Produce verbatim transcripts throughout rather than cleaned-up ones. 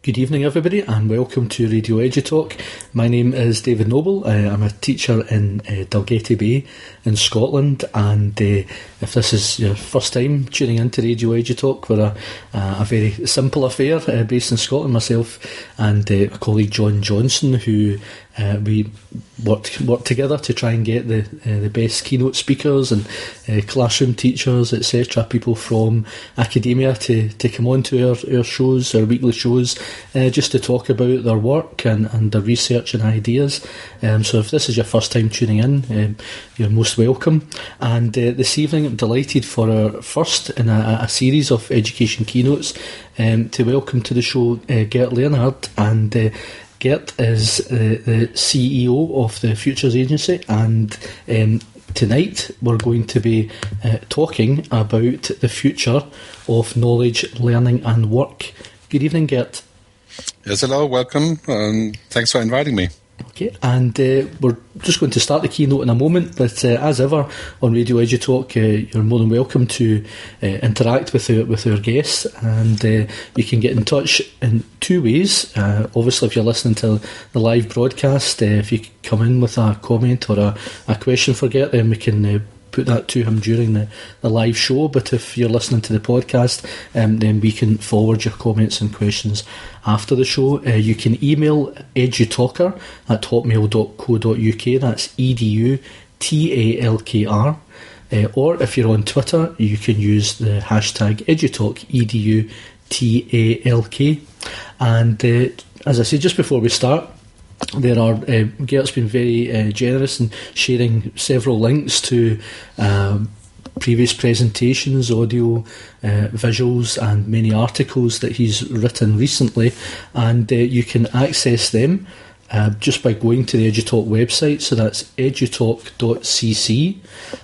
Good evening, everybody, and welcome to Radio EduTalk. My name is David Noble. Uh, I'm a teacher in uh, Dalgety Bay in Scotland, and uh, if this is your first time tuning into Radio EduTalk, we're a, uh, a very simple affair uh, based in Scotland. Myself and uh, a colleague John Johnson, who uh, we worked worked together to try and get the uh, the best keynote speakers and uh, classroom teachers, et cetera, people from academia to, to come on to our, our shows, our weekly shows, uh, just to talk about their work and, and their research and ideas. Um, so if this is your first time tuning in, um, you're most welcome. And uh, this evening I'm delighted for our first in a, a series of education keynotes um, to welcome to the show uh, Gert Leonhard. And uh, Gert is uh, the C E O of the Futures Agency, and um, tonight we're going to be uh, talking about the future of knowledge, learning and work. Good evening, Gert. Yes, hello, welcome, and thanks for inviting me. Okay, and uh, we're just going to start the keynote in a moment, but uh, as ever on Radio EduTalk, uh, you're more than welcome to uh, interact with our, with our guests, and uh, you can get in touch in two ways. Uh, obviously, if you're listening to the live broadcast, uh, if you come in with a comment or a, a question for Gert, then we can uh, put that to him during the, the live show. But if you're listening to the podcast, um, then we can forward your comments and questions after the show. Uh, you can email edutalker at hotmail dot co dot uk. That's E D U T A L K R. Uh, or if you're on Twitter, you can use the hashtag EduTalk, E D U T A L K. And uh, as I said just before we start, There are uh, Gert's been very uh, generous in sharing several links to um, previous presentations, audio, uh, visuals, and many articles that he's written recently, and uh, you can access them uh, just by going to the EduTalk website. So that's edutalk dot c c.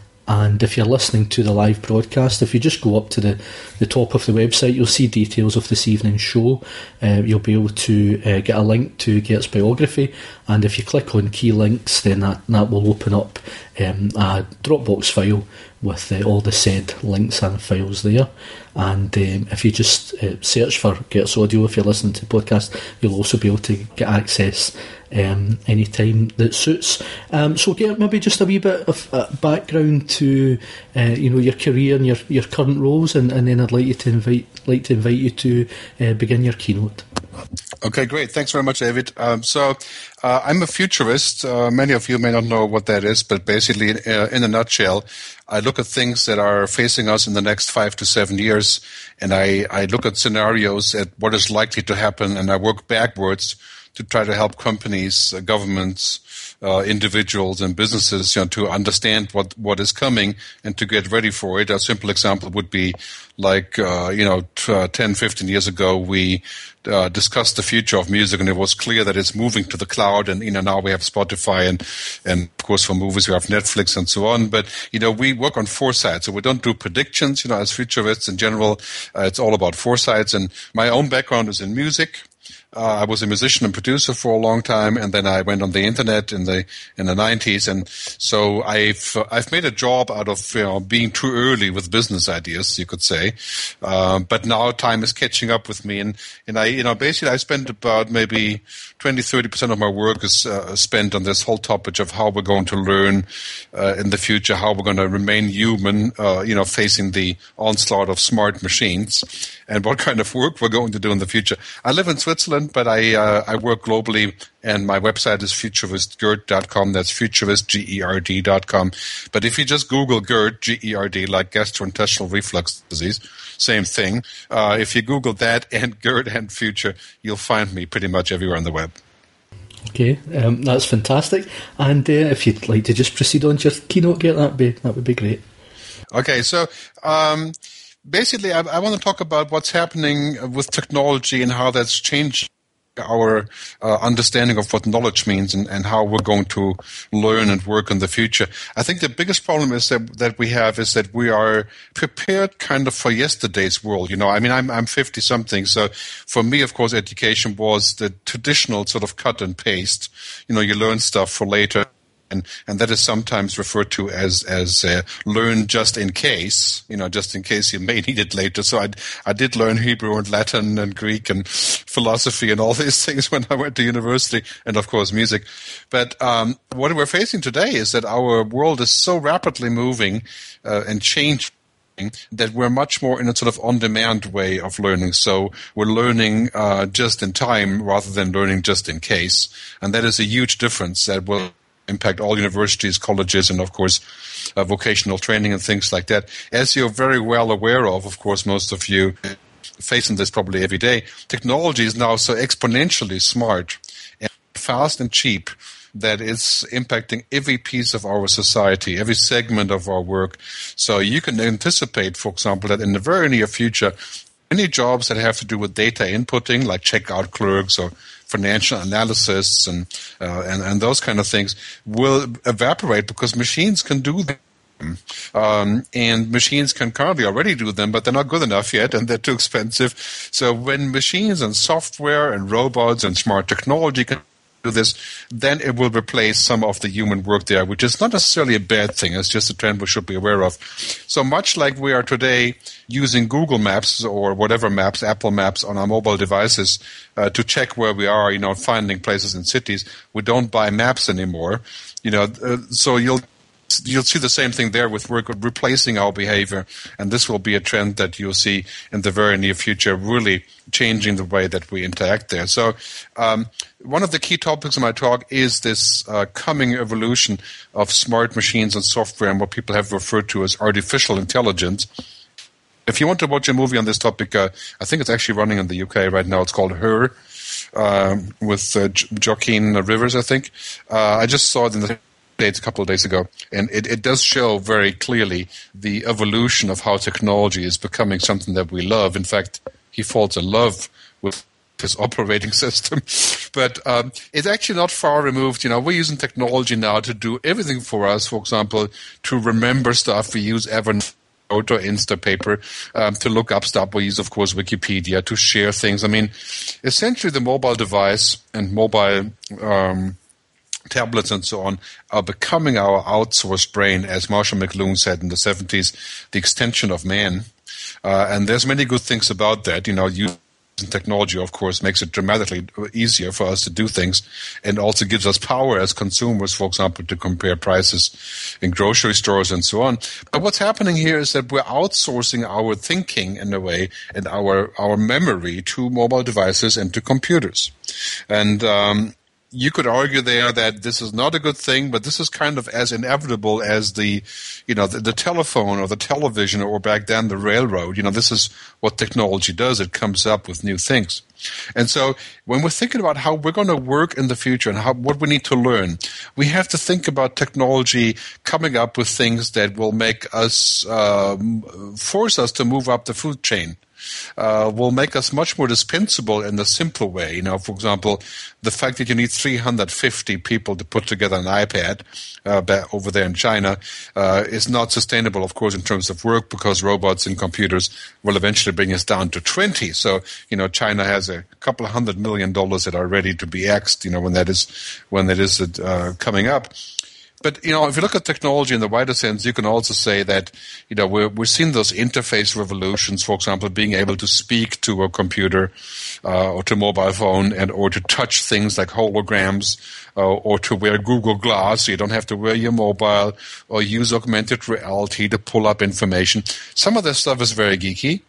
And if you're listening to the live broadcast, if you just go up to the, the top of the website, you'll see details of this evening's show. Uh, you'll be able to uh, get a link to Gert's biography, and if you click on key links, then that, that will open up um, a Dropbox file with uh, all the said links and files there. And um, if you just uh, search for Gert's audio, if you're listening to the podcast, you'll also be able to get access um, any time that suits. Um, so Gert, maybe just a wee bit of uh, background to uh, you know your career and your, your current roles, and, and then I'd like you to invite like to invite you to uh, begin your keynote. Okay, great. Thanks very much, David. Um, so uh, I'm a futurist. Uh, many of you may not know what that is, but basically, uh, in a nutshell, I look at things that are facing us in the next five to seven years, and I, I look at scenarios at what is likely to happen, and I work backwards to try to help companies, uh, governments, uh, individuals, and businesses, you know, to understand what, what is coming and to get ready for it. A simple example would be like, uh, you know, t- uh, ten, fifteen years ago, we uh, discussed the future of music, and it was clear that it's moving to the cloud. And, you know, now we have Spotify, and, and of course, for movies, we have Netflix and so on. But, you know, we work on foresight. So we don't do predictions, you know, as futurists in general. Uh, it's all about foresights. And my own background is in music. Uh, I was a musician and producer for a long time, and then I went on the internet in the in the nineties, and so I've uh, I've made a job out of you know being too early with business ideas, you could say. Uh, but now time is catching up with me, and and I you know basically I spent about maybe twenty, thirty percent of my work is uh, spent on this whole topic of how we're going to learn uh, in the future, how we're going to remain human, uh, you know, facing the onslaught of smart machines, and what kind of work we're going to do in the future. I live in Switzerland, but I uh, I work globally, and my website is futurist gerd dot com. That's futurist, G E R D dot com. But if you just Google GERD, G E R D, like gastrointestinal reflux disease, same thing. Uh, if you Google that and GERD and future, you'll find me pretty much everywhere on the web. Okay, um, that's fantastic. And uh, if you'd like to just proceed on to your keynote, Gert, that be that would be great. Okay, so um, basically, I, I want to talk about what's happening with technology and how that's changed our uh, understanding of what knowledge means, and, and how we're going to learn and work in the future. I think the biggest problem is that that we have is that we are prepared kind of for yesterday's world. You know, I mean, I'm I'm fifty something, so for me, of course, education was the traditional sort of cut and paste. You know, you learn stuff for later. And, and that is sometimes referred to as as uh, learn just in case, you know, just in case you may need it later. So I, I did learn Hebrew and Latin and Greek and philosophy and all these things when I went to university, and of course music. But um, what we're facing today is that our world is so rapidly moving uh, and changing that we're much more in a sort of on-demand way of learning. So we're learning uh, just in time rather than learning just in case. And that is a huge difference that will impact all universities, colleges, and of course uh, vocational training and things like that. As you're very well aware of, of course, most of you facing this probably every day, technology is now so exponentially smart and fast and cheap that it's impacting every piece of our society, every segment of our work. So you can anticipate, for example, that in the very near future, any jobs that have to do with data inputting, like checkout clerks or financial analysis and, uh, and and those kind of things, will evaporate because machines can do them. Um, and machines can currently already do them, but they're not good enough yet, and they're too expensive. So when machines and software and robots and smart technology can do this, then it will replace some of the human work there, which is not necessarily a bad thing. It's just a trend we should be aware of. So much like we are today using Google Maps or whatever maps, Apple Maps on our mobile devices uh, to check where we are, you know, finding places in cities, we don't buy maps anymore. You know, uh, so you'll You'll see the same thing there with work replacing our behavior, and this will be a trend that you'll see in the very near future, really changing the way that we interact there. So um, one of the key topics of my talk is this uh, coming evolution of smart machines and software and what people have referred to as artificial intelligence. If you want to watch a movie on this topic, uh, I think it's actually running in the U K right now. It's called Her, um, with uh, jo- Joaquin Rivers, I think. Uh, I just saw it in the a couple of days ago, and it, it does show very clearly the evolution of how technology is becoming something that we love. In fact, he falls in love with his operating system, but um, it's actually not far removed. You know, we're using technology now to do everything for us. For example, to remember stuff, we use Evernote or Instapaper. Um, to look up stuff, we use, of course, Wikipedia. To share things. I mean, essentially, the mobile device and mobile um, tablets and so on are becoming our outsourced brain, as Marshall McLuhan said in the seventies, the extension of man. Uh, and there's many good things about that. You know, using technology, of course, makes it dramatically easier for us to do things, and also gives us power as consumers, for example, to compare prices in grocery stores and so on. But what's happening here is that we're outsourcing our thinking in a way, and our, our memory to mobile devices and to computers. And um, you could argue there that this is not a good thing, but this is kind of as inevitable as the, you know, the, the telephone or the television, or back then the railroad. You know, this is what technology does. It comes up with new things. And so when we're thinking about how we're going to work in the future and how, what we need to learn, we have to think about technology coming up with things that will make us, uh, force us to move up the food chain. Uh, will make us much more dispensable in a simple way. You know, for example, the fact that you need three hundred fifty people to put together an iPad uh, over there in China uh, is not sustainable, of course, in terms of work, because robots and computers will eventually bring us down to twenty. So, you know, China has a couple of hundred million dollars that are ready to be axed, you know, when that is when that is uh, coming up. But, you know, if you look at technology in the wider sense, you can also say that, you know, we're, we're seeing those interface revolutions, for example, being able to speak to a computer uh, or to a mobile phone, and or to touch things like holograms, uh, or to wear Google Glass so you don't have to wear your mobile, or use augmented reality to pull up information. Some of this stuff is very geeky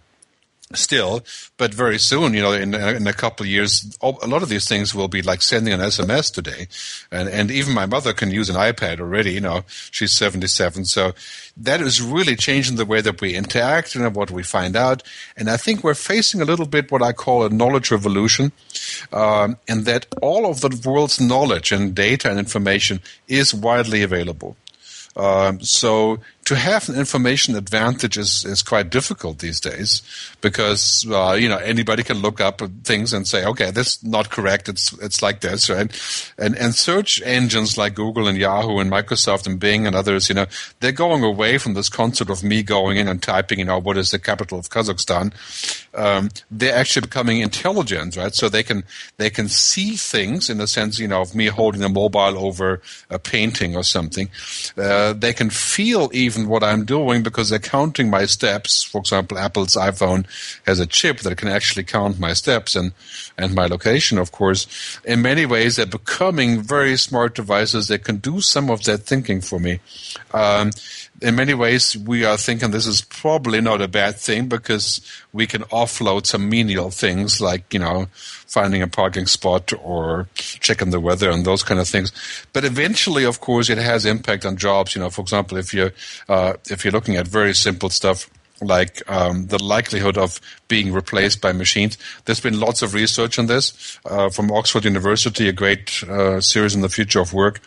still, but very soon, you know, in, in a couple of years, a lot of these things will be like sending an S M S today. And, and even my mother can use an iPad already, you know, she's seventy-seven. So that is really changing the way that we interact and what we find out. And I think we're facing a little bit what I call a knowledge revolution, um, and that all of the world's knowledge and data and information is widely available. Um, so to have an information advantage is, is quite difficult these days because, uh, you know, anybody can look up things and say, okay, this is not correct. It's, it's like this, right? And, and search engines like Google and Yahoo and Microsoft and Bing and others, you know, they're going away from this concept of me going in and typing, you know, what is the capital of Kazakhstan. Um, they're actually becoming intelligent, right? So they can, they can see things in the sense, you know, of me holding a mobile over a painting or something. Uh, they can feel even what I'm doing because they're counting my steps. For example, Apple's iPhone has a chip that can actually count my steps and, and my location, of course. In many ways, they're becoming very smart devices that can do some of that thinking for me. Um, in many ways, we are thinking this is probably not a bad thing because we can offload some menial things like, you know, finding a parking spot or checking the weather and those kind of things. But eventually, of course, it has impact on jobs. You know, for example, if you're, uh, if you're looking at very simple stuff like um, the likelihood of being replaced by machines, there's been lots of research on this uh, from Oxford University, a great uh, series in the future of work.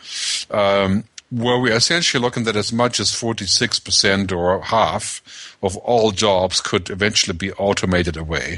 Um, where we're essentially looking at as much as forty-six percent or half of all jobs could eventually be automated away.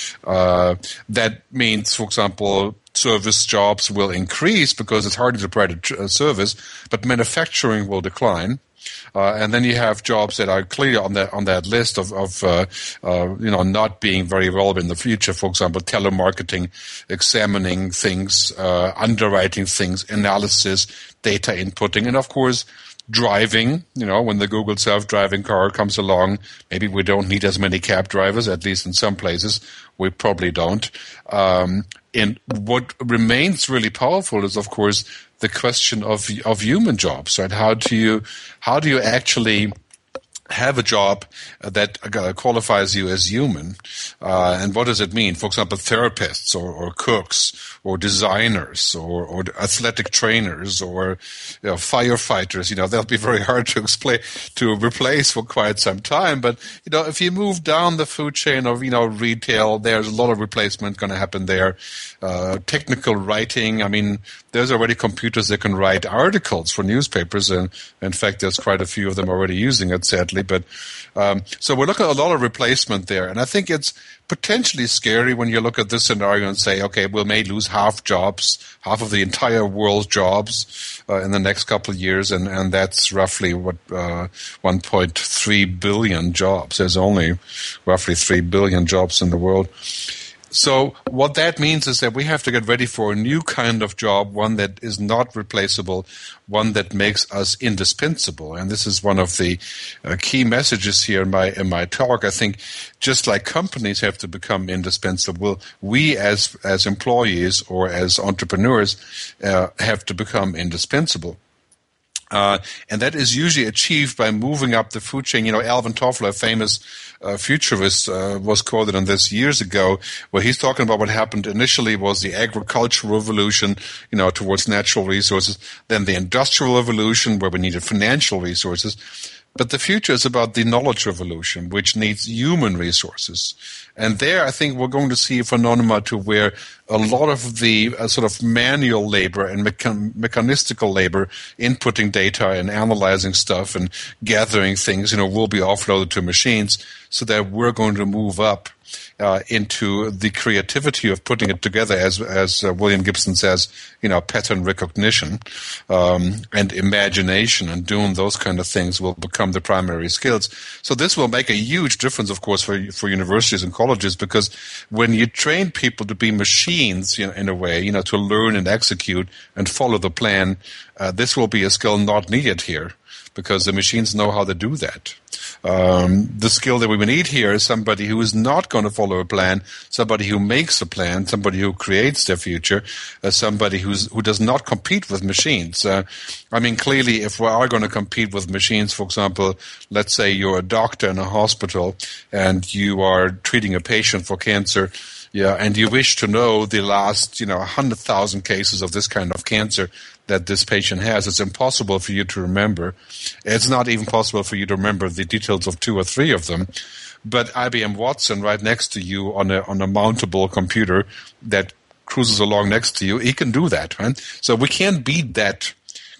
Uh, that means, for example, service jobs will increase because it's harder to provide a service, but manufacturing will decline. Uh, and then you have jobs that are clearly on that on that list of, of uh, uh, you know, not being very relevant in the future. For example, telemarketing, examining things, uh, underwriting things, analysis, data inputting, and of course, driving. You know, when the Google self-driving car comes along, maybe we don't need as many cab drivers, at least in some places. We probably don't. Um, and what remains really powerful is, of course, the question of of human jobs, right? How do you how do you actually have a job that uh, qualifies you as human? Uh, and what does it mean? For example, therapists or, or cooks or designers or, or athletic trainers or, you know, firefighters. You know, they'll be very hard to explain, to replace for quite some time. But, you know, if you move down the food chain of, you know, retail, there's a lot of replacement going to happen there. Uh, technical writing. I mean, there's already computers that can write articles for newspapers. And in fact, there's quite a few of them already using it, sadly. But um, so we're looking at a lot of replacement there. And I think it's potentially scary when you look at this scenario and say, okay, we may lose half jobs, half of the entire world's jobs uh, in the next couple of years. And, and that's roughly what uh, one point three billion jobs. There's only roughly three billion jobs in the world. So what that means is that we have to get ready for a new kind of job, one that is not replaceable, one that makes us indispensable. And this is one of the uh, key messages here in my in my talk. I think just like companies have to become indispensable, we as as employees or as entrepreneurs uh, have to become indispensable. Uh, and that is usually achieved by moving up the food chain. You know, Alvin Toffler, a famous uh, futurist, uh, was quoted on this years ago, where he's talking about what happened initially was the agricultural revolution, you know, towards natural resources, then the industrial revolution, where we needed financial resources. But the future is about the knowledge revolution, which needs human resources. And there, I think we're going to see a phenomenon to where a lot of the uh, sort of manual labor and mechan- mechanistical labor, inputting data and analyzing stuff and gathering things, you know, will be offloaded to machines, so that we're going to move up Uh, into the creativity of putting it together, as as uh, William Gibson says, you know, pattern recognition um, and imagination and doing those kind of things will become the primary skills. So this will make a huge difference, of course, for for universities and colleges, because when you train people to be machines, you know, in a way, you know, to learn and execute and follow the plan, uh, this will be a skill not needed here, because the machines know how to do that. Um, the skill that we need here is somebody who is not going to follow a plan, somebody who makes a plan, somebody who creates their future, uh, somebody who's, who does not compete with machines. Uh, I mean, clearly, if we are going to compete with machines, for example, let's say you're a doctor in a hospital and you are treating a patient for cancer, yeah, and you wish to know the last, you know, one hundred thousand cases of this kind of cancer that this patient has. It's impossible for you to remember. It's not even possible for you to remember the details of two or three of them. But I B M Watson, right next to you on a on a mountable computer that cruises along next to you, he can do that, right? So we can't beat that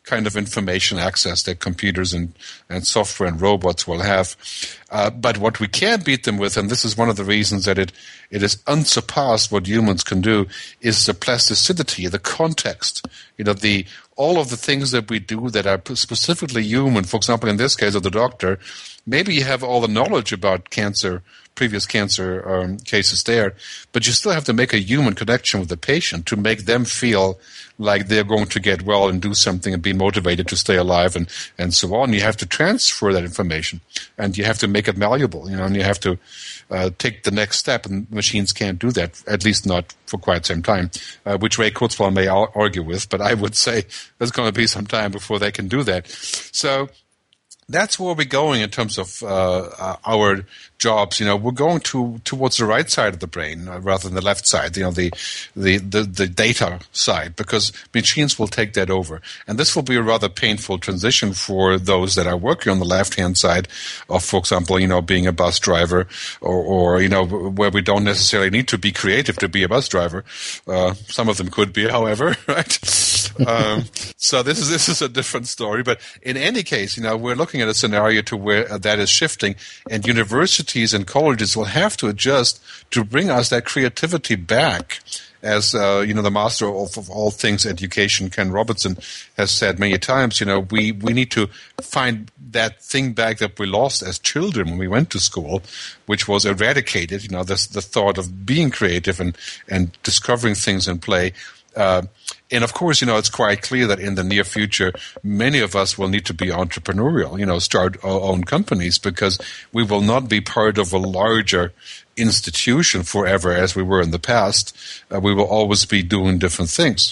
kind of information access that computers and, and software and robots will have. Uh, but what we can beat them with, and this is one of the reasons that it, it is unsurpassed what humans can do, is the plasticity, the context. You know, the all of the things that we do that are specifically human. For example, in this case of the doctor, maybe you have all the knowledge about cancer, previous cancer um, cases there, but you still have to make a human connection with the patient to make them feel like they're going to get well and do something and be motivated to stay alive and, and so on. You have to transfer that information, and you have to make it malleable, you know, and you have to uh, take the next step, and machines can't do that, at least not for quite some time, uh, which Ray Kurzweil may argue with, but I would say there's going to be some time before they can do that. So that's where we're going in terms of uh, uh, our jobs. You know, we're going to towards the right side of the brain uh, rather than the left side. You know, the, the the the data side, because machines will take that over, and this will be a rather painful transition for those that are working on the left-hand side of, for example, you know, being a bus driver, or, or you know, where we don't necessarily need to be creative to be a bus driver. Uh, some of them could be, however, right? um, so this is this is a different story. But in any case, you know, we're looking at a scenario to where uh, that is shifting, and universities and colleges will have to adjust to bring us that creativity back. As uh, you know, the master of, of all things education, Ken Robinson, has said many times, you know, we, we need to find that thing back that we lost as children when we went to school, which was eradicated. You know, this, the thought of being creative and, and discovering things in play. Uh, and of course, you know, it's quite clear that in the near future, many of us will need to be entrepreneurial, you know, start our own companies, because we will not be part of a larger institution forever as we were in the past. Uh, we will always be doing different things.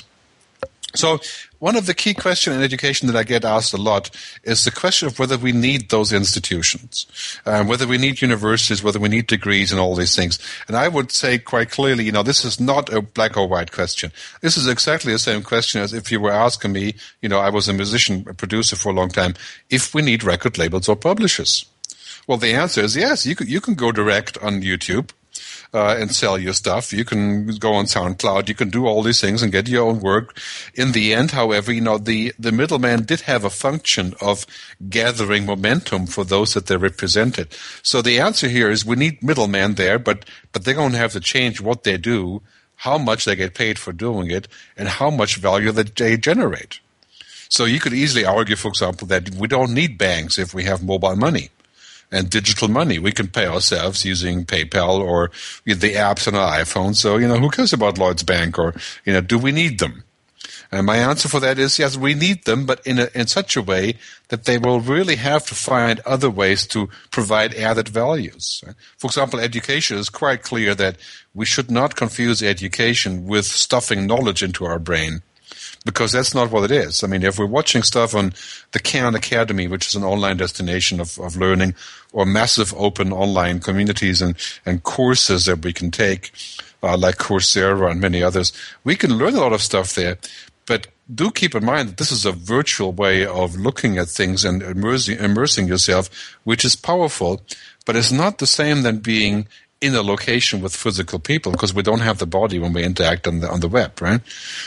So one of the key questions in education that I get asked a lot is the question of whether we need those institutions, um, whether we need universities, whether we need degrees and all these things. And I would say quite clearly, you know, this is not a black or white question. This is exactly the same question as if you were asking me, you know, I was a musician, a producer for a long time, if we need record labels or publishers. Well, the answer is yes. You can, you can go direct on YouTube. Uh, and sell your stuff. You can go on SoundCloud. You can do all these things and get your own work. In the end, however, you know, the, the middleman did have a function of gathering momentum for those that they represented. So the answer here is we need middlemen there, but, but they're going to have to change what they do, how much they get paid for doing it, and how much value that they generate. So you could easily argue, for example, that we don't need banks if we have mobile money and digital money. We can pay ourselves using PayPal or the apps on our iPhone. So, you know, who cares about Lloyd's Bank, or, you know, do we need them? And my answer for that is yes, we need them, but in a, in such a way that they will really have to find other ways to provide added values. For example, education is quite clear that we should not confuse education with stuffing knowledge into our brain, because that's not what it is. I mean, if we're watching stuff on the Khan Academy, which is an online destination of, of learning, or massive open online communities and, and courses that we can take, uh, like Coursera and many others, we can learn a lot of stuff there. But do keep in mind that this is a virtual way of looking at things and immersing, immersing yourself, which is powerful, but it's not the same than being in a location with physical people, because we don't have the body when we interact on the, on the web, right?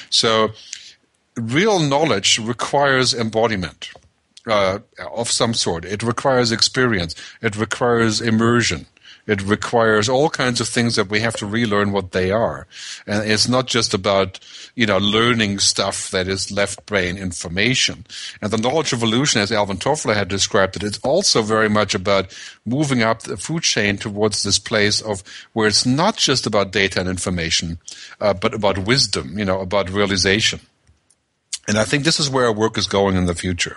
So real knowledge requires embodiment uh, of some sort. It requires experience. It requires immersion. It requires all kinds of things that we have to relearn what they are. And it's not just about, you know, learning stuff that is left brain information. And the knowledge revolution, as Alvin Toffler had described it, it's also very much about moving up the food chain towards this place of where it's not just about data and information, uh, but about wisdom, you know, about realization. And I think this is where our work is going in the future.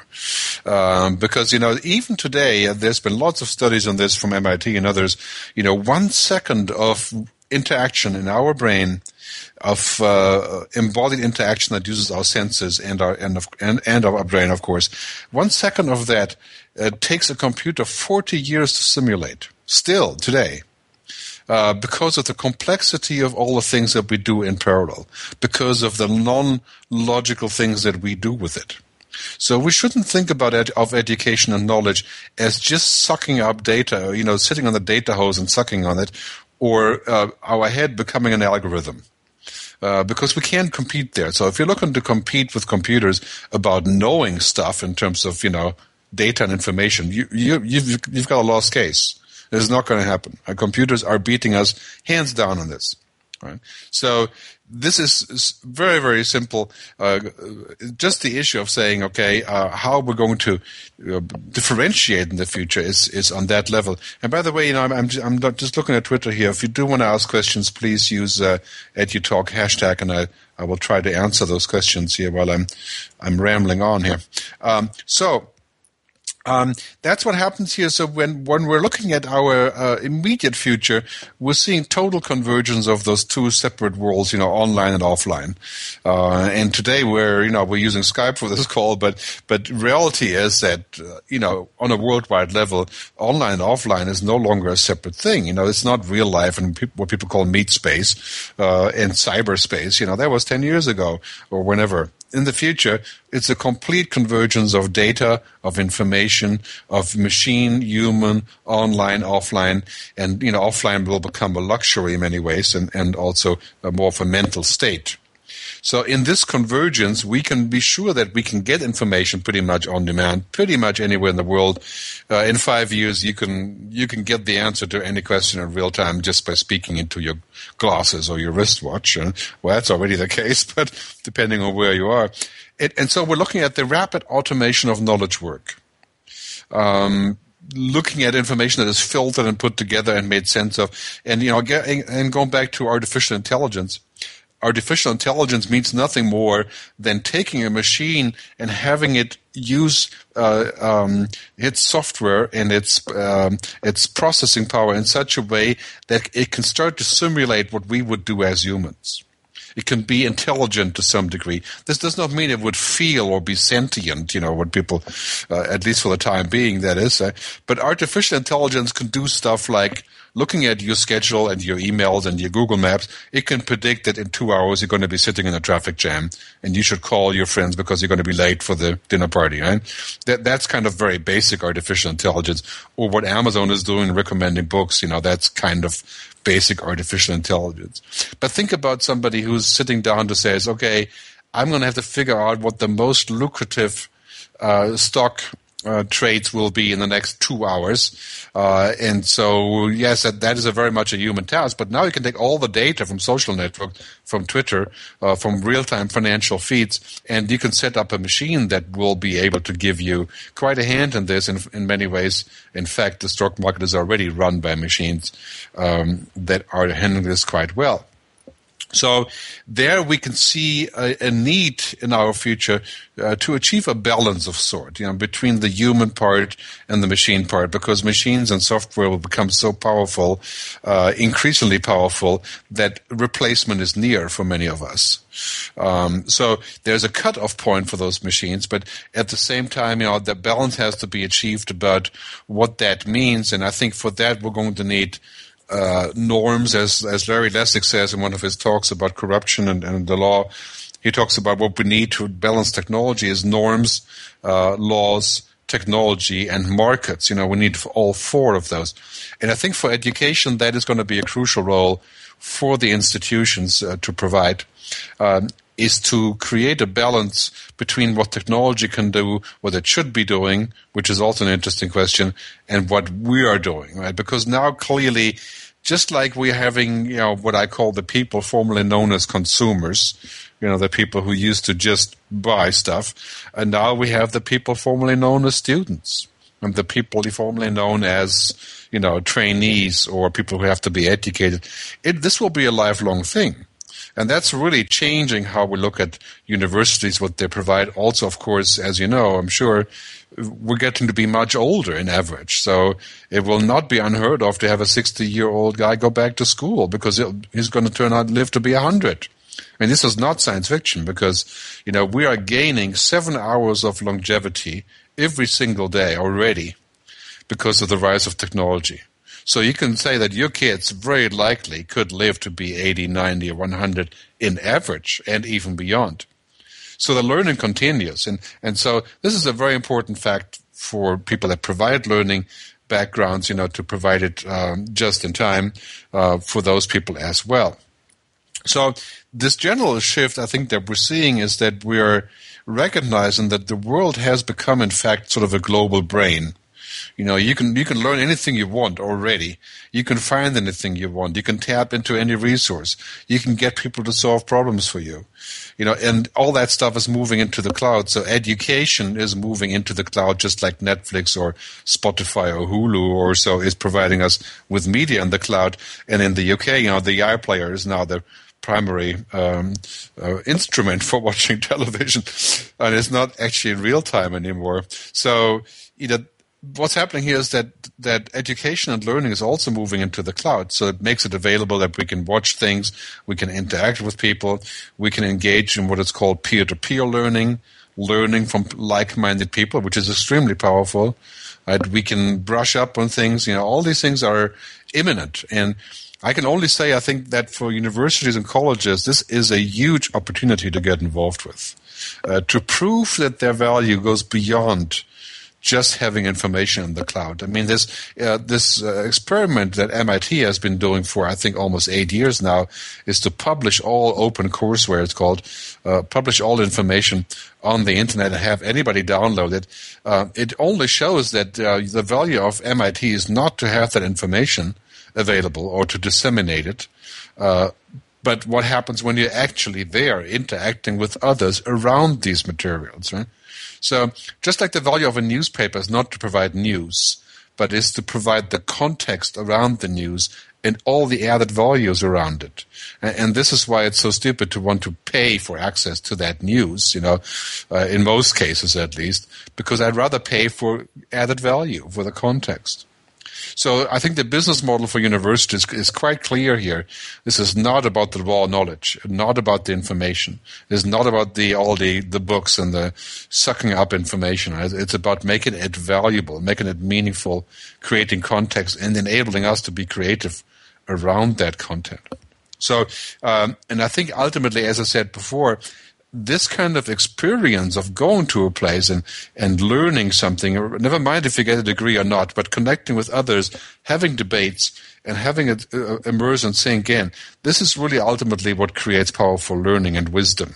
Um, because, you know, even today, uh, there's been lots of studies on this from M I T and others. You know, one second of interaction in our brain, of uh, embodied interaction that uses our senses and our and, of, and, and our brain, of course, one second of that uh, takes a computer forty years to simulate, still today. Uh, because of the complexity of all the things that we do in parallel, because of the non-logical things that we do with it. So we shouldn't think about ed- of education and knowledge as just sucking up data, you know, sitting on the data hose and sucking on it, or uh, our head becoming an algorithm. uh, because we can't compete there. So if you're looking to compete with computers about knowing stuff in terms of, you know, data and information, you, you, you've, you've got a lost case. It's not going to happen. Our computers are beating us hands down on this. Right? So this is, is very, very simple. Uh, just the issue of saying, okay, uh, how we're going to uh, differentiate in the future is, is on that level. And by the way, you know, I'm, I'm, just, I'm just looking at Twitter here. If you do want to ask questions, please use uh, EduTalk hashtag, and I, I will try to answer those questions here while I'm I'm rambling on here. Um, so. Um, that's what happens here. So when, when we're looking at our uh, immediate future, we're seeing total convergence of those two separate worlds, you know, online and offline. Uh, and today we're, you know, we're using Skype for this call, but, but reality is that, uh, you know, on a worldwide level, online and offline is no longer a separate thing. You know, it's not real life and pe- what people call meat space, uh, and cyberspace. You know, that was ten years ago or whenever. In the future, it's a complete convergence of data, of information, of machine, human, online, offline, and, you know, offline will become a luxury in many ways and, and also a more of a mental state. So in this convergence, we can be sure that we can get information pretty much on demand, pretty much anywhere in the world. Uh, in five years, you can you can get the answer to any question in real time just by speaking into your glasses or your wristwatch. And, well, that's already the case, but depending on where you are. It, and so we're looking at the rapid automation of knowledge work. Um, looking at information that is filtered and put together and made sense of. And, you know, getting, and going back to artificial intelligence, artificial intelligence means nothing more than taking a machine and having it use uh, um, its software and its um, its processing power in such a way that it can start to simulate what we would do as humans. It can be intelligent to some degree. This does not mean it would feel or be sentient, you know, what people, uh, at least for the time being, that is. Uh, but artificial intelligence can do stuff like looking at your schedule and your emails and your Google Maps. It can predict that in two hours you're going to be sitting in a traffic jam and you should call your friends because you're going to be late for the dinner party, right? That, that's kind of very basic artificial intelligence. Or what Amazon is doing, recommending books, you know, that's kind of basic artificial intelligence. But think about somebody who's sitting down to say, okay, I'm going to have to figure out what the most lucrative uh, stock uh, trades will be in the next two hours. Uh, and so, yes, that, that is a very much a human task. But now you can take all the data from social networks, from Twitter, uh, from real-time financial feeds, and you can set up a machine that will be able to give you quite a hand in this in, in many ways. In fact, the stock market is already run by machines um, that are handling this quite well. So there we can see a, a need in our future uh, to achieve a balance of sort, you know, between the human part and the machine part, because machines and software will become so powerful, uh, increasingly powerful, that replacement is near for many of us. Um, so there's a cutoff point for those machines, but at the same time, you know, the balance has to be achieved about what that means, and I think for that we're going to need Uh, norms, as as Larry Lessig says in one of his talks about corruption and, and the law. He talks about what we need to balance technology is norms, uh, laws, technology, and markets. You know, we need all four of those. And I think for education, that is going to be a crucial role for the institutions uh, to provide, um, is to create a balance between what technology can do, what it should be doing, which is also an interesting question, and what we are doing, right? Because now clearly, just like we're having, you know, what I call the people formerly known as consumers, you know, the people who used to just buy stuff, and now we have the people formerly known as students, and the people formerly known as, you know, trainees or people who have to be educated. It, this will be a lifelong thing. And that's really changing how we look at universities, what they provide. Also, of course, as you know, I'm sure, we're getting to be much older in average. So it will not be unheard of to have a sixty-year-old guy go back to school because he's going to turn out live to be one hundred. I mean, this is not science fiction because, you know, we are gaining seven hours of longevity every single day already because of the rise of technology. So you can say that your kids very likely could live to be eighty, ninety, or one hundred in average and even beyond. So the learning continues. And, and so this is a very important fact for people that provide learning backgrounds, you know, to provide it um, just in time uh, for those people as well. So this general shift, I think, that we're seeing is that we are recognizing that the world has become, in fact, sort of a global brain. You know, you can you can learn anything you want already. You can find anything you want. You can tap into any resource. You can get people to solve problems for you. You know, and all that stuff is moving into the cloud. So education is moving into the cloud, just like Netflix or Spotify or Hulu or so is providing us with media in the cloud. And in the U K, you know, the iPlayer is now the primary um, uh, instrument for watching television, and it's not actually in real time anymore. So, you know, what's happening here is that that education and learning is also moving into the cloud. So it makes it available that we can watch things, we can interact with people, we can engage in what is called peer-to-peer learning, learning from like-minded people, which is extremely powerful. Right? We can brush up on things. You know, all these things are imminent. And I can only say I think that for universities and colleges, this is a huge opportunity to get involved with, uh, to prove that their value goes beyond just having information in the cloud. I mean, this uh, this uh, experiment that M I T has been doing for, I think, almost eight years now is to publish all open courseware, it's called, uh, publish all information on the internet and have anybody download it. Uh, it only shows that uh, the value of M I T is not to have that information available or to disseminate it, uh, but what happens when you're actually there interacting with others around these materials, right? So just like the value of a newspaper is not to provide news, but is to provide the context around the news and all the added values around it. And, and this is why it's so stupid to want to pay for access to that news, you know, uh, in most cases at least, because I'd rather pay for added value, for the context. So I think the business model for universities is quite clear here. This is not about the raw knowledge, not about the information. It's not about the all the, the books and the sucking up information. It's about making it valuable, making it meaningful, creating context, and enabling us to be creative around that content. So, um, and I think ultimately, as I said before, this kind of experience of going to a place and, and learning something, never mind if you get a degree or not, but connecting with others, having debates, and having it uh, immerse and sink in, this is really ultimately what creates powerful learning and wisdom.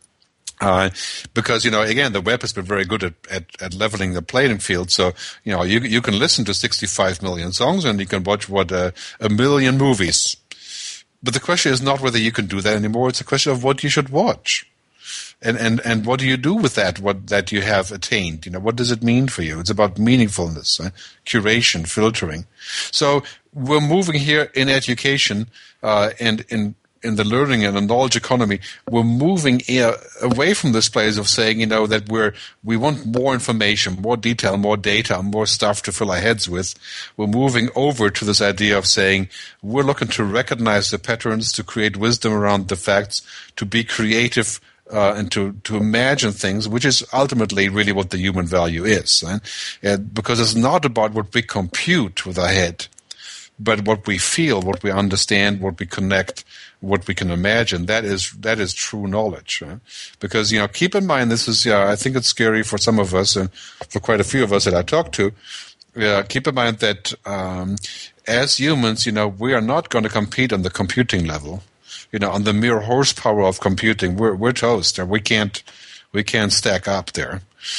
Uh, because, you know, again, the web has been very good at, at, at leveling the playing field. So, you know, you you can listen to sixty-five million songs and you can watch, what, uh, a million movies. But the question is not whether you can do that anymore. It's a question of what you should watch. And, and, and what do you do with that, what, that you have attained? You know, what does it mean for you? It's about meaningfulness, uh, curation, filtering. So we're moving here in education, uh, and in, in the learning and the knowledge economy. We're moving uh, away from this place of saying, you know, that we're, we want more information, more detail, more data, more stuff to fill our heads with. We're moving over to this idea of saying we're looking to recognize the patterns, to create wisdom around the facts, to be creative, Uh, and to, to imagine things, which is ultimately really what the human value is. Eh? And because it's not about what we compute with our head, but what we feel, what we understand, what we connect, what we can imagine. That is that is true knowledge. Right? Because, you know, keep in mind, this is, yeah, I think it's scary for some of us and for quite a few of us that I talk to. Uh, keep in mind that um, as humans, you know, we are not going to compete on the computing level. You know, on the mere horsepower of computing, we're we're toast, and we can't we can't stack up there,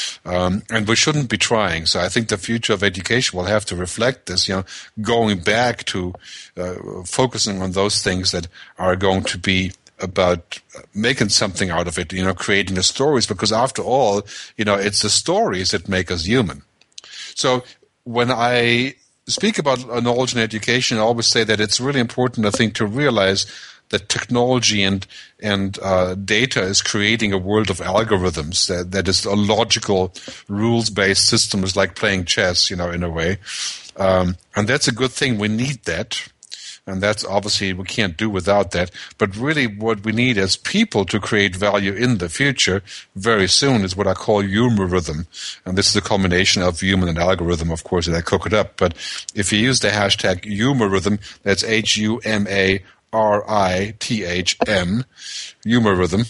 um, and we shouldn't be trying. So I think the future of education will have to reflect this. You know, going back to uh, focusing on those things that are going to be about making something out of it. You know, creating the stories, because after all, you know, it's the stories that make us human. So when I speak about knowledge and education, I always say that it's really important, I think, to realize that technology and and uh, data is creating a world of algorithms that, that is a logical, rules-based system. Is like playing chess, you know, in a way. Um, and that's a good thing. We need that. And that's obviously we can't do without that. But really what we need as people to create value in the future very soon is what I call humorism. And this is a combination of human and algorithm, of course, that I cook it up. But if you use the hashtag humorism, that's H U M A R I T H M, humorism.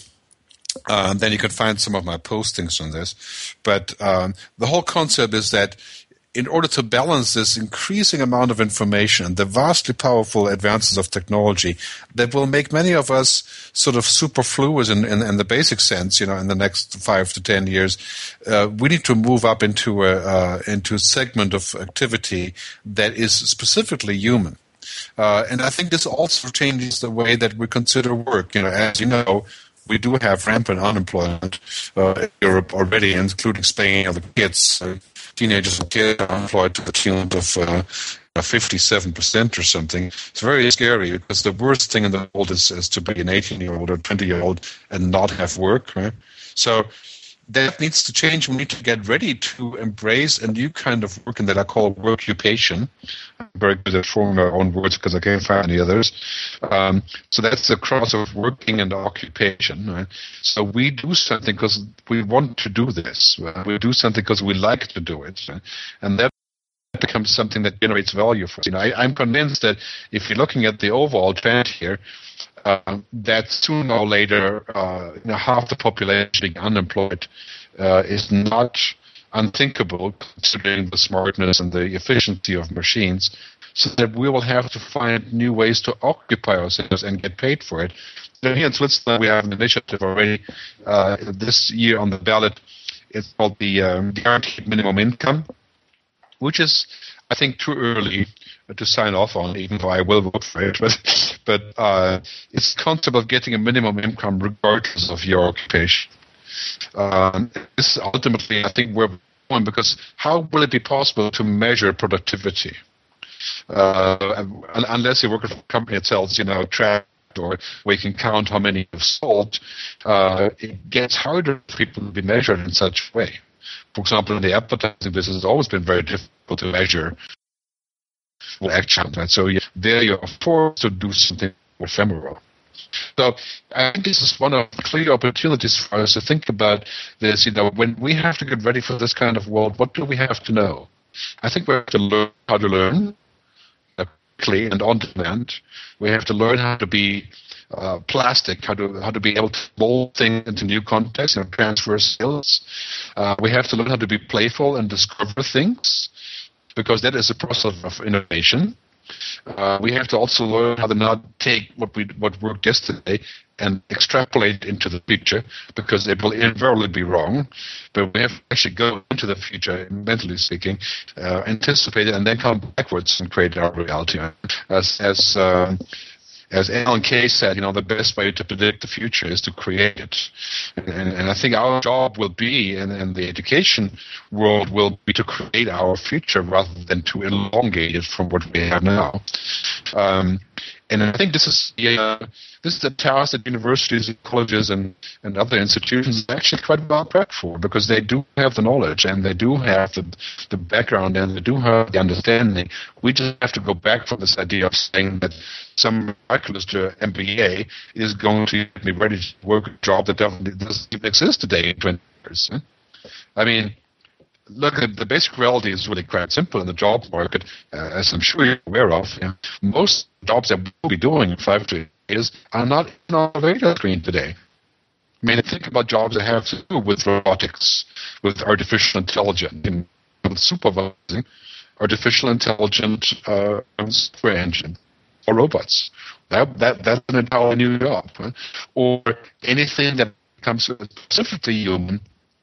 Uh, then you can find some of my postings on this. But um, the whole concept is that in order to balance this increasing amount of information and the vastly powerful advances of technology that will make many of us sort of superfluous in, in, in the basic sense, you know, in the next five to ten years, uh, we need to move up into a, uh, into a segment of activity that is specifically human. Uh, and I think this also changes the way that we consider work. You know, as you know, we do have rampant unemployment uh, in Europe already, including Spain. The kids, uh, teenagers and kids are employed to the tune of uh, fifty-seven percent or something. It's very scary because the worst thing in the world is, is to be an eighteen-year-old or twenty-year-old and not have work. Right? So that needs to change. We need to get ready to embrace a new kind of work, and that I call workupation. I'm very good at forming my own words because I can't find any others. Um, so that's the cross of working and occupation. Right? So we do something because we want to do this. We do something because we like to do it. Right? And that becomes something that generates value for us. You know, I, I'm convinced that if you're looking at the overall trend here, Uh, that sooner or later, uh, you know, half the population being unemployed uh, is not unthinkable, considering the smartness and the efficiency of machines, so that we will have to find new ways to occupy ourselves and get paid for it. So here in Switzerland, we have an initiative already uh, this year on the ballot. It's called the um, Guaranteed Minimum Income, which is, I think, too early to sign off on, even though I will vote for it. But, but uh, it's the concept of getting a minimum income regardless of your occupation. Um, this is ultimately, I think, where we're going, because how will it be possible to measure productivity? Uh, unless you work at a company that sells, you know, trash, or where you can count how many you've sold, uh, it gets harder for people to be measured in such a way. For example, in the advertising business, it's always been very difficult to measure action, right? So you, there you're forced to do something ephemeral. So I think this is one of the clear opportunities for us to think about this. You know, when we have to get ready for this kind of world, what do we have to know? I think we have to learn how to learn quickly and on demand. We have to learn how to be uh, plastic, how to how to be able to mold things into new contexts and transfer skills. Uh, we have to learn how to be playful and discover things, because that is a process of innovation. Uh, we have to also learn how to not take what we what worked yesterday and extrapolate into the future, because it will invariably be wrong. But we have to actually go into the future, mentally speaking, uh, anticipate it, and then come backwards and create our reality. As as uh, As Alan Kay said, you know, the best way to predict the future is to create it. And, and, and I think our job will be, and, and the education world will be, to create our future rather than to elongate it from what we have now. Um, and I think this is the, uh, this is the task that universities and colleges and, and other institutions are actually quite well prepped for, because they do have the knowledge and they do have the, the background and they do have the understanding. We just have to go back from this idea of saying that some miraculous M B A is going to be ready to work a job that doesn't, doesn't even exist today in twenty years. I mean, look, at the basic reality is really quite simple in the job market, uh, as I'm sure you're aware of. Yeah. Most jobs that we'll be doing in five to eight years are not on our radar screen today. I mean, think about jobs that have to do with robotics, with artificial intelligence, and with supervising artificial intelligence uh, software engine or robots. That, that that's an entirely new job. Right? Or anything that becomes specifically human,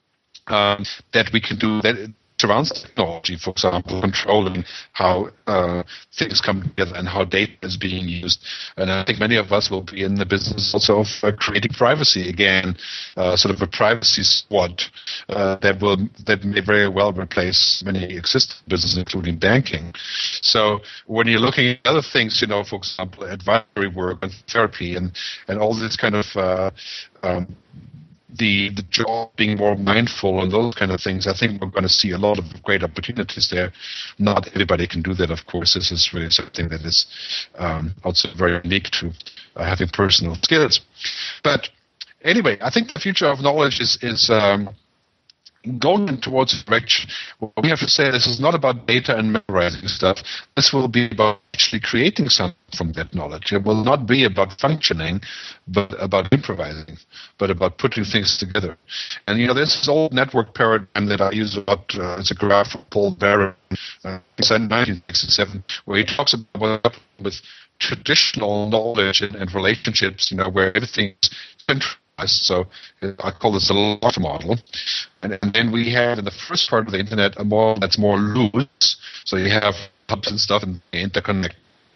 Um, that we can do that surrounds technology, for example, controlling how uh, things come together and how data is being used. And I think many of us will be in the business also of uh, creating privacy again, uh, sort of a privacy squad uh, that will that may very well replace many existing businesses, including banking. So when you're looking at other things, you know, for example, advisory work and therapy and, and all this kind of uh, um, The, the job being more mindful and those kind of things, I think we're going to see a lot of great opportunities there. Not everybody can do that, of course. This is really something that is um, also very unique to uh, having personal skills. But anyway, I think the future of knowledge is is um, going towards a direction where we have to say this is not about data and memorizing stuff. This will be about actually creating something from that knowledge. It will not be about functioning, but about improvising, but about putting things together. And, you know, this old network paradigm that I use about, uh, it's a graph of Paul Barron, uh, in nineteen sixty-seven, where he talks about what's up with traditional knowledge and, and relationships, you know, where everything's centralized. So I call this the lot model. And, and then we have in the first part of the internet a model that's more loose. So you have hubs and stuff and interconnect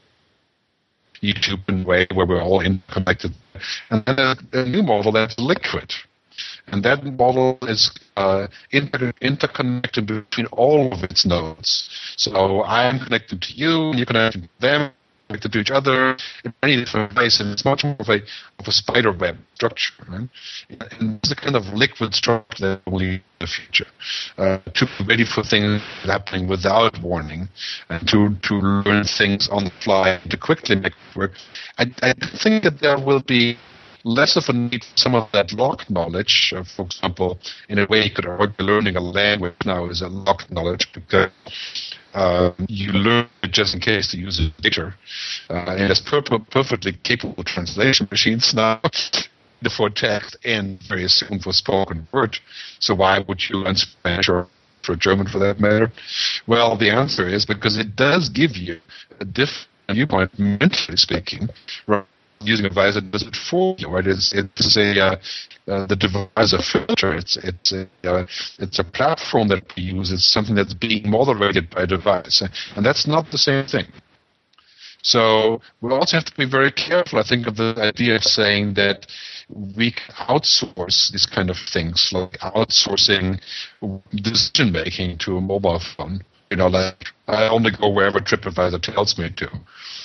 YouTube in a way where we're all interconnected. And then a, a new model that's liquid. And that model is uh, inter- interconnected between all of its nodes. So I'm connected to you, and you're connected to them, connected to each other in many different ways, and it's much more of a of a spider web structure. Right? And it's the kind of liquid structure that will lead in the future uh, to be ready for things happening without warning, and to to learn things on the fly, to quickly make it work. I, I think that there will be less of a need for some of that locked knowledge. Uh, for example, in a way, you could argue learning a language now is a locked knowledge because uh, you learn it just in case to use it later. Uh, and there's per- perfectly capable translation machines now for text and very soon for spoken word. So why would you learn Spanish or for German for that matter? Well, the answer is because it does give you a different viewpoint, mentally speaking, right? Using a device that does it for you, right? It's it's a uh, uh, the device a filter. It's it's a uh, it's a platform that we use. It's something that's being moderated by a device, and that's not the same thing. So we also have to be very careful, I think, of the idea of saying that we can outsource these kind of things, like outsourcing decision making to a mobile phone. You know, like I only go wherever TripAdvisor tells me to.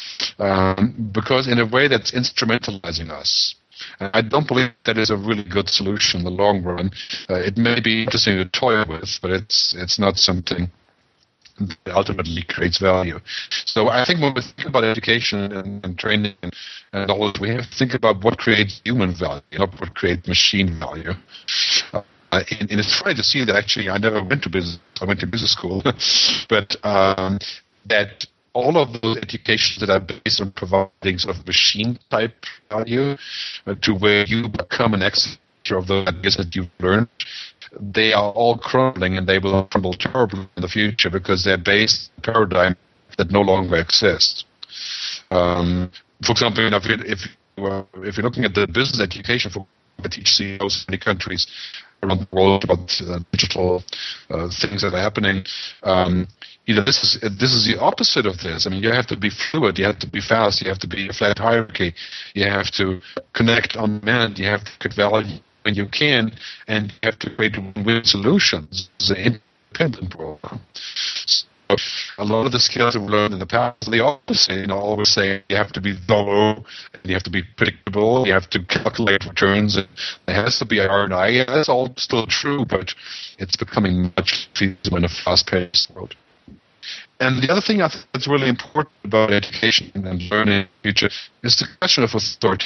Um, because in a way that's instrumentalizing us. And I don't believe that is a really good solution in the long run. Uh, it may be interesting to toy with, but it's it's not something that ultimately creates value. So I think when we think about education and, and training and, and all that, we have to think about what creates human value, not what creates machine value. Uh, and, and it's funny to see that actually I never went to business. I went to business school, but um, that all of those educations that are based on providing sort of machine-type value uh, to where you become an executor of the ideas that you've learned, they are all crumbling, and they will crumble terribly in the future because they're based on a paradigm that no longer exists. Um, for example, you know, if, you, if, you, uh, if you're looking at the business education for I teach C E Os in many countries around the world about uh, digital uh, things that are happening. Um, you know, this is this is the opposite of this. I mean, you have to be fluid, you have to be fast, you have to be a flat hierarchy, you have to connect on demand, you have to create value when you can, and you have to create win-win solutions. It's an independent program. So a lot of the skills that we've learned in the past are the opposite. You know, always say you have to be thorough, and you have to be predictable, you have to calculate returns, and there has to be R and I. Yeah, that's all still true, but it's becoming much feasible in a fast-paced world. And the other thing I think that's really important about education and learning in the future is the question of authority.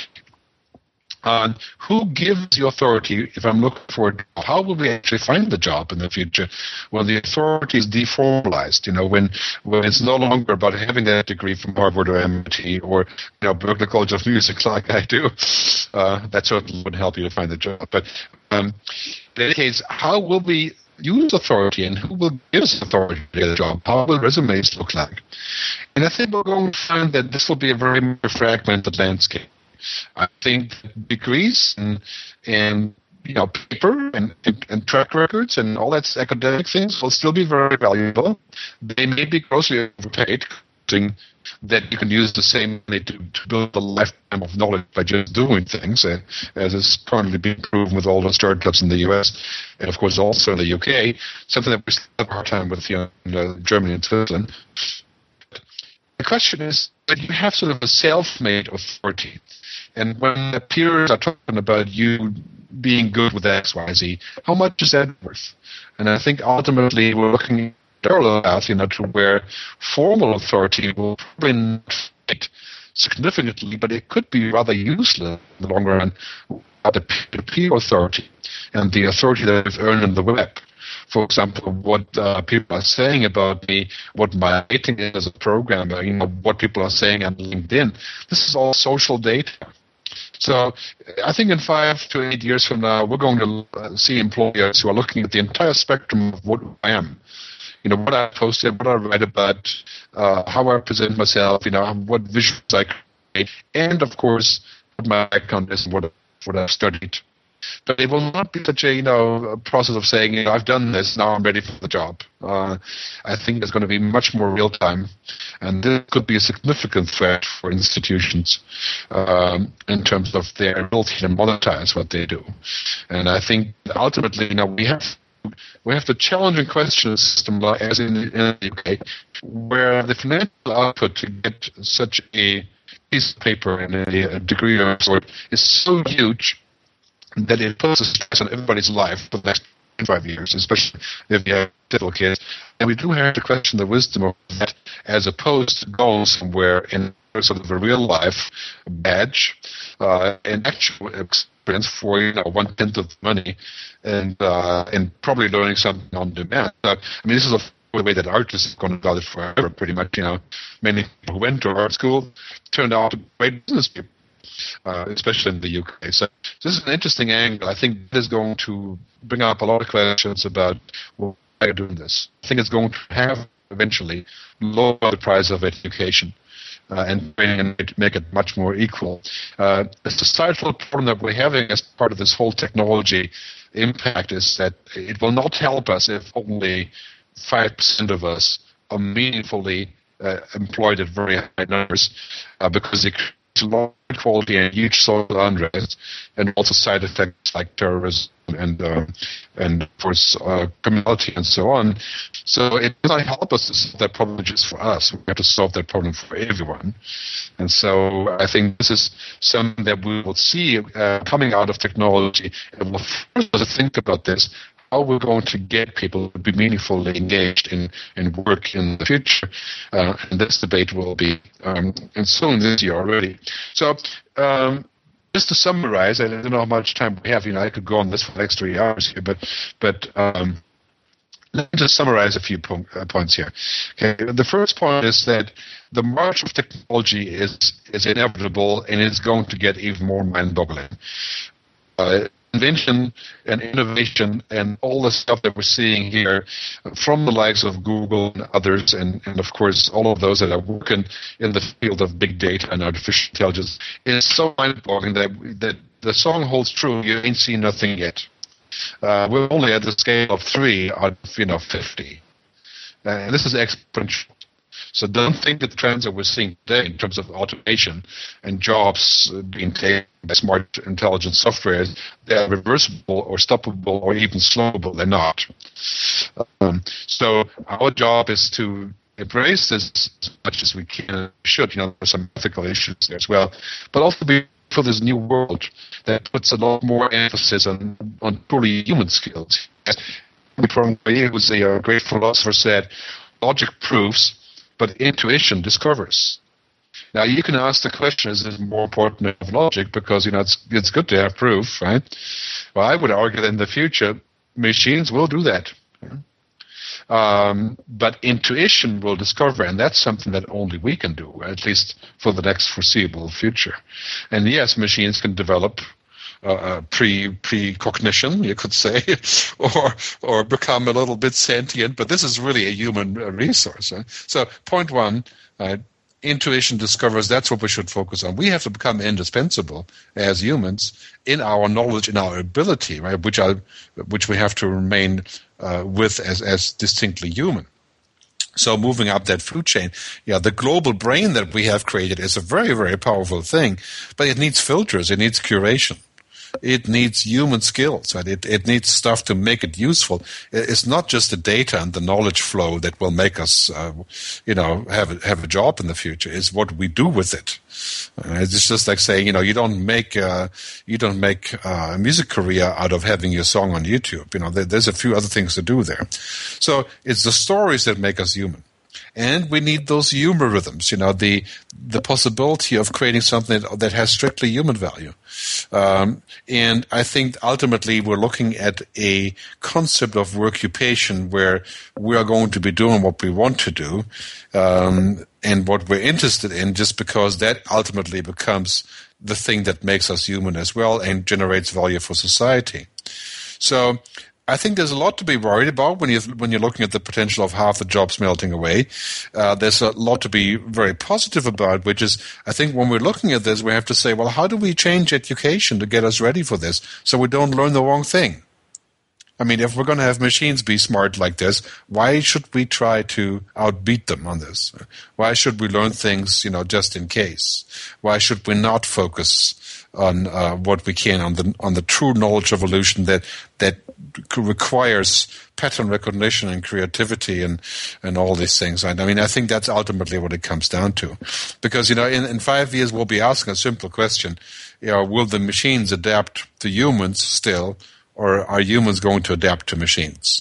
Uh, who gives the authority if I'm looking for a job? How will we actually find the job in the future when the authority is deformalized? You know, when when it's no longer about having that degree from Harvard or M I T or, you know, Berklee College of Music like I do. Uh, that certainly would help you to find the job. But um, in any case, how will we use authority, and who will give us authority to get a job? How will resumes look like? And I think we're going to find that this will be a very fragmented landscape. I think degrees and, and you know, paper and, and, and track records and all that academic things will still be very valuable. They may be grossly overpaid, that you can use the same money to, to build a lifetime of knowledge by just doing things, uh, as is currently being proven with all the startups in the U S and, of course, also in the U K, something that we still have a hard time with, you know, in uh, Germany and Switzerland. The question is that you have sort of a self-made authority. And when the peers are talking about you being good with X, Y, Z, how much is that worth? And I think ultimately we're looking at a parallel path, you know, to where formal authority will probably not fit significantly, but it could be rather useless in the long run, the peer-to-peer authority and the authority that we've earned in the web. for example, what uh, people are saying about me, what my rating is as a programmer, you know, what people are saying on LinkedIn. This is all social data. So I think in five to eight years from now, we're going to see employers who are looking at the entire spectrum of what I am. You know, what I posted, what I write about, uh, how I present myself, you know, what visuals I create, and, of course, what my background is and what, what I've studied. But it will not be such a, you know, a process of saying, you know, I've done this, now I'm ready for the job. Uh, I think it's going to be much more real time, and this could be a significant threat for institutions um, in terms of their ability to monetize what they do. And I think ultimately, you know, we have we have the challenging question system, as in, in the U K, where the financial output to get such a piece of paper and a, a degree of sort is so huge that it puts a stress on everybody's life for the next five years, especially if you have little kids. And we do have to question the wisdom of that, as opposed to going somewhere in sort of a real life badge, uh, an actual experience for, you know, one tenth of the money, and uh, and probably learning something on demand. Uh, I mean, this is a the way that artists have gone about it forever, pretty much. You know, many people who went to art school turned out to be great business people. Uh, especially in the U K. So this is an interesting angle. I think it is going to bring up a lot of questions about why you're doing this. I think it's going to have eventually lower the price of education uh, and make it much more equal. Uh, the societal problem that we're having as part of this whole technology impact is that it will not help us if only five percent of us are meaningfully uh, employed at very high numbers, uh, because it low quality and huge social unrest, and also side effects like terrorism and uh, and of course uh, criminality and so on. So it does not help us to solve that problem just for us. We have to solve that problem for everyone. And so I think this is something that we will see uh, coming out of technology, and we'll force us to think about this. How we're going to get people to be meaningfully engaged in, in work in the future. Uh, and this debate will be um, ensuing this year already. So um, just to summarize, I don't know how much time we have. You know, I could go on this for the next three hours here, but but um, let me just summarize a few po- uh, points here. Okay, the first point is that the march of technology is is inevitable, and it's going to get even more mind-boggling. Uh, Invention and innovation and all the stuff that we're seeing here from the likes of Google and others, and, and of course all of those that are working in the field of big data and artificial intelligence, is so mind-boggling that, that the song holds true. You ain't seen nothing yet. Uh, we're only at the scale of three out of, you know, fifty. Uh, and this is exponential. So don't think that the trends that we're seeing today in terms of automation and jobs being taken by smart intelligent software, they're reversible or stoppable or even slowable. They're not. Um, so our job is to embrace this as much as we can. Should, you know, there's some ethical issues there as well, but also be for this new world that puts a lot more emphasis on on truly human skills. Poincaré, who's a great philosopher, said, "Logic proves, but intuition discovers." Now, you can ask the question, is it more important than logic? Because, you know, it's it's good to have proof, right? Well, I would argue that in the future, machines will do that. Um, but intuition will discover, and that's something that only we can do, at least for the next foreseeable future. And yes, machines can develop Uh, pre precognition, you could say, or or become a little bit sentient. But this is really a human resource. Right? So, point one, uh, intuition discovers. That's what we should focus on. We have to become indispensable as humans in our knowledge, in our ability, right? Which are which we have to remain uh, with as as distinctly human. So moving up that food chain, yeah, the global brain that we have created is a very, very powerful thing, but it needs filters. It needs curation. It needs human skills, right? It it needs stuff to make it useful. It's not just the data and the knowledge flow that will make us, uh, you know, have a, have a job in the future. It's what we do with it. Uh, it's just like saying, you know, you don't make uh, you don't make uh, a music career out of having your song on YouTube. You know, there, there's a few other things to do there. So it's the stories that make us human. And we need those humor rhythms, you know, the the possibility of creating something that, that has strictly human value. Um, and I think ultimately we're looking at a concept of workupation where we are going to be doing what we want to do um, and what we're interested in, just because that ultimately becomes the thing that makes us human as well and generates value for society. So I think there's a lot to be worried about when you when you're looking at the potential of half the jobs melting away. Uh, there's a lot to be very positive about, which is, I think when we're looking at this, we have to say, well, how do we change education to get us ready for this so we don't learn the wrong thing? I mean, if we're going to have machines be smart like this, why should we try to outbeat them on this? Why should we learn things, you know, just in case? Why should we not focus on uh, what we can on the on the true knowledge evolution that that requires pattern recognition and creativity and and all these things? And I mean, I think that's ultimately what it comes down to, because you know, in, in five years we'll be asking a simple question: you know, will the machines adapt to humans still, or are humans going to adapt to machines?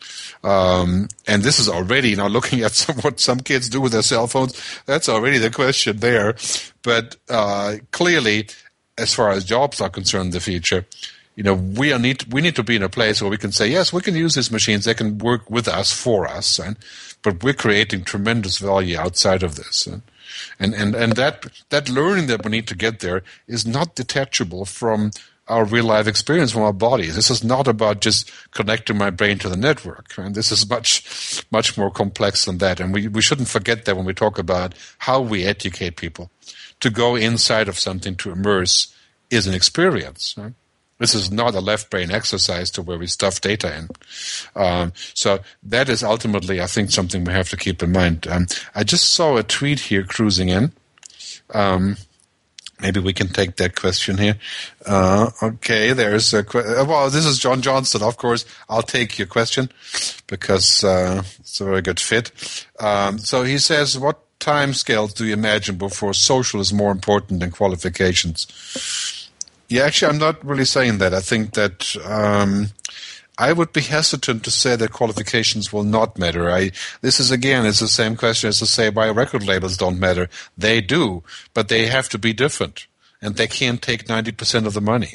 Um, and this is already, you know, looking at some, what some kids do with their cell phones, that's already the question there. But uh, clearly, as far as jobs are concerned in the future, you know, we are need we need to be in a place where we can say, yes, we can use these machines, they can work with us, for us, and, but we're creating tremendous value outside of this. And, and, and, and that, that learning that we need to get there is not detachable from our real life experience, from our bodies. This is not about just connecting my brain to the network. And this is much, much more complex than that. And we, we shouldn't forget that when we talk about how we educate people. To go inside of something, to immerse, is an experience. Right? This is not a left brain exercise to where we stuff data in. Um, so that is ultimately, I think, something we have to keep in mind. Um, I just saw a tweet here cruising in. Um, Maybe we can take that question here. Uh, okay, there's a question. Well, this is John Johnston, of course. I'll take your question because uh, it's a very good fit. Um, so he says, what time scales do you imagine before social is more important than qualifications? Yeah, actually, I'm not really saying that. I think that um, I would be hesitant to say that qualifications will not matter. I, this is, again, it's the same question as to say why record labels don't matter. They do, but they have to be different, and they can't take ninety percent of the money.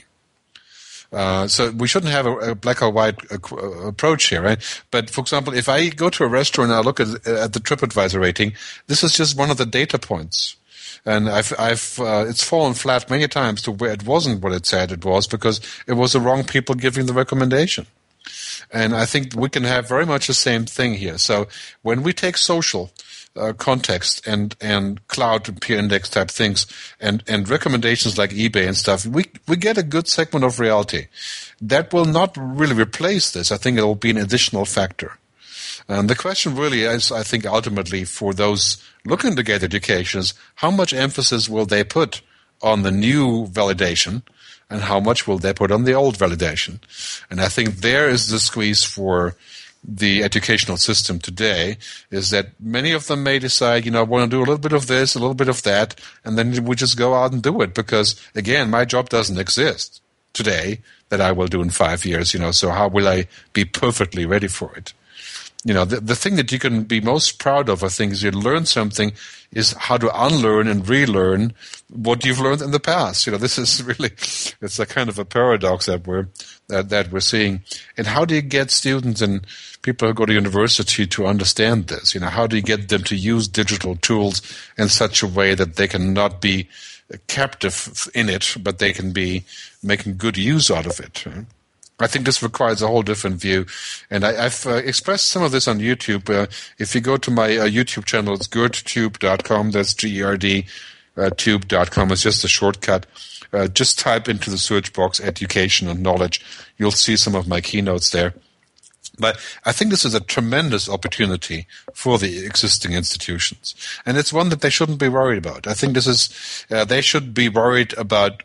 Uh, so we shouldn't have a, a black or white uh, approach here, right? But, for example, if I go to a restaurant and I look at, at the TripAdvisor rating, this is just one of the data points. And I've, I've, uh, it's fallen flat many times to where it wasn't what it said it was because it was the wrong people giving the recommendation. And I think we can have very much the same thing here. So when we take social uh, context and, and cloud and peer index type things and, and recommendations like eBay and stuff, we, we get a good segment of reality. That will not really replace this. I think it will be an additional factor. And the question really is, I think, ultimately for those looking to get education is how much emphasis will they put on the new validation and how much will they put on the old validation? And I think there is the squeeze for the educational system today, is that many of them may decide, you know, I want to do a little bit of this, a little bit of that, and then we just go out and do it because, again, my job doesn't exist today that I will do in five years, you know, so how will I be perfectly ready for it? You know, the, the thing that you can be most proud of, I think, is you learn something, is how to unlearn and relearn what you've learned in the past. You know, this is really, it's a kind of a paradox that we're, that, that we're seeing. And how do you get students and people who go to university to understand this? You know, how do you get them to use digital tools in such a way that they can not be captive in it, but they can be making good use out of it? Right? I think this requires a whole different view, and I, I've uh, expressed some of this on YouTube. Uh, if you go to my uh, YouTube channel, it's gerdtube dot com. That's G E R D uh, tube dot com. It's just a shortcut. Uh, just type into the search box education and knowledge. You'll see some of my keynotes there. But I think this is a tremendous opportunity for the existing institutions, and it's one that they shouldn't be worried about. I think this is uh, they should be worried about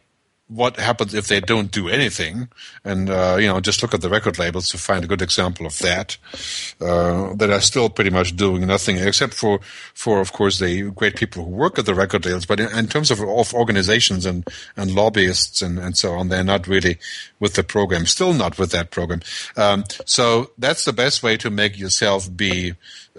what happens if they don't do anything? And, uh, you know, just look at the record labels to find a good example of that, uh, that are still pretty much doing nothing, except for, for of course, the great people who work at the record labels. But in, in terms of, of organizations and, and lobbyists and, and so on, they're not really with the program, still not with that program. Um, so that's the best way to make yourself be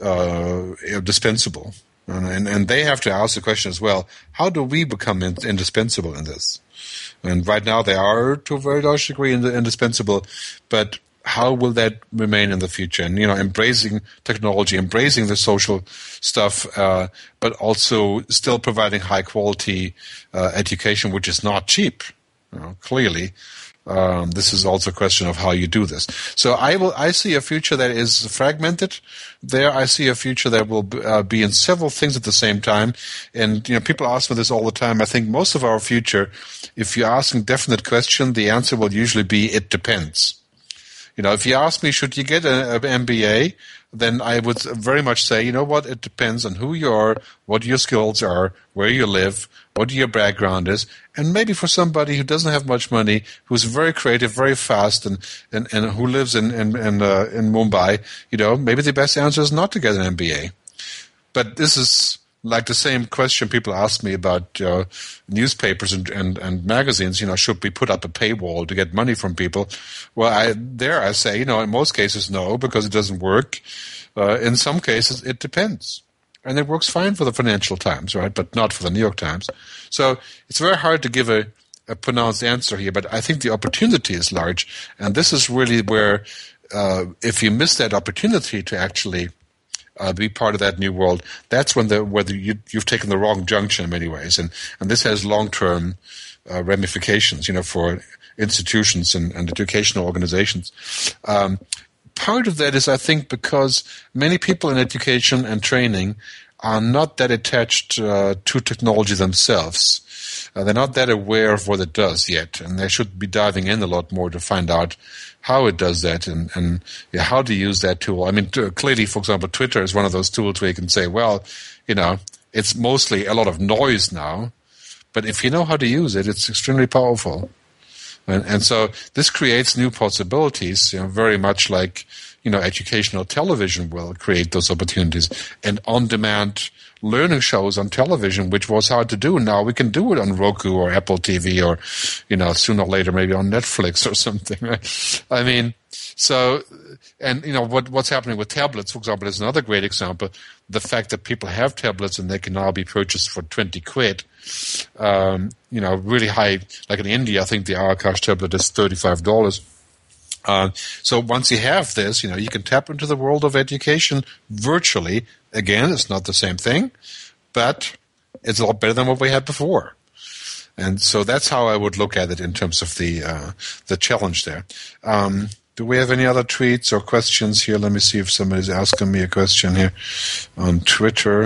uh, indispensable. And, and they have to ask the question as well, how do we become in, indispensable in this? And right now they are, to a very large degree, indispensable, but how will that remain in the future? And, you know, embracing technology, embracing the social stuff, uh, but also still providing high-quality uh, education, which is not cheap, you know, clearly. Um, this is also a question of how you do this. So I will. I see a future that is fragmented. There, I see a future that will uh, be in several things at the same time. And you know, people ask me this all the time. I think most of our future, if you ask a definite question, the answer will usually be it depends. You know, if you ask me, should you get an M B A? Then I would very much say, you know what, it depends on who you are, what your skills are, where you live, what your background is, and maybe for somebody who doesn't have much money, who's very creative, very fast, and and, and who lives in in in, uh, in Mumbai, you know, maybe the best answer is not to get an M B A. But this is like the same question people ask me about uh, newspapers and, and, and magazines. You know, should we put up a paywall to get money from people? Well, I, there I say, you know, in most cases, no, because it doesn't work. Uh, in some cases, it depends. And it works fine for the Financial Times, right, but not for the New York Times. So it's very hard to give a, a pronounced answer here, but I think the opportunity is large. And this is really where uh, if you miss that opportunity to actually Uh, be part of that new world, that's when the whether you, you've taken the wrong junction in many ways, and and this has long-term uh, ramifications, you know, for institutions and, and educational organizations. Um, part of that is, I think, because many people in education and training are not that attached uh, to technology themselves. Uh, they're not that aware of what it does yet, and they should be diving in a lot more to find out how it does that and, and yeah, how to use that tool. I mean, t- clearly, for example, Twitter is one of those tools where you can say, well, you know, it's mostly a lot of noise now, but if you know how to use it, it's extremely powerful. And, and so this creates new possibilities, you know, very much like, you know, educational television will create those opportunities. And on-demand learning shows on television, which was hard to do. Now we can do it on Roku or Apple T V or, you know, sooner or later maybe on Netflix or something. Right? I mean, so, and, you know, what what's happening with tablets, for example, is another great example. The fact that people have tablets and they can now be purchased for twenty quid, um, you know, really high. Like in India, I think the Aakash tablet is thirty-five dollars. Uh, so once you have this, you know, you can tap into the world of education virtually. Again, it's not the same thing, but it's a lot better than what we had before. And so that's how I would look at it in terms of the uh, the challenge there. Um, do we have any other tweets or questions here? Let me see if somebody's asking me a question here on Twitter.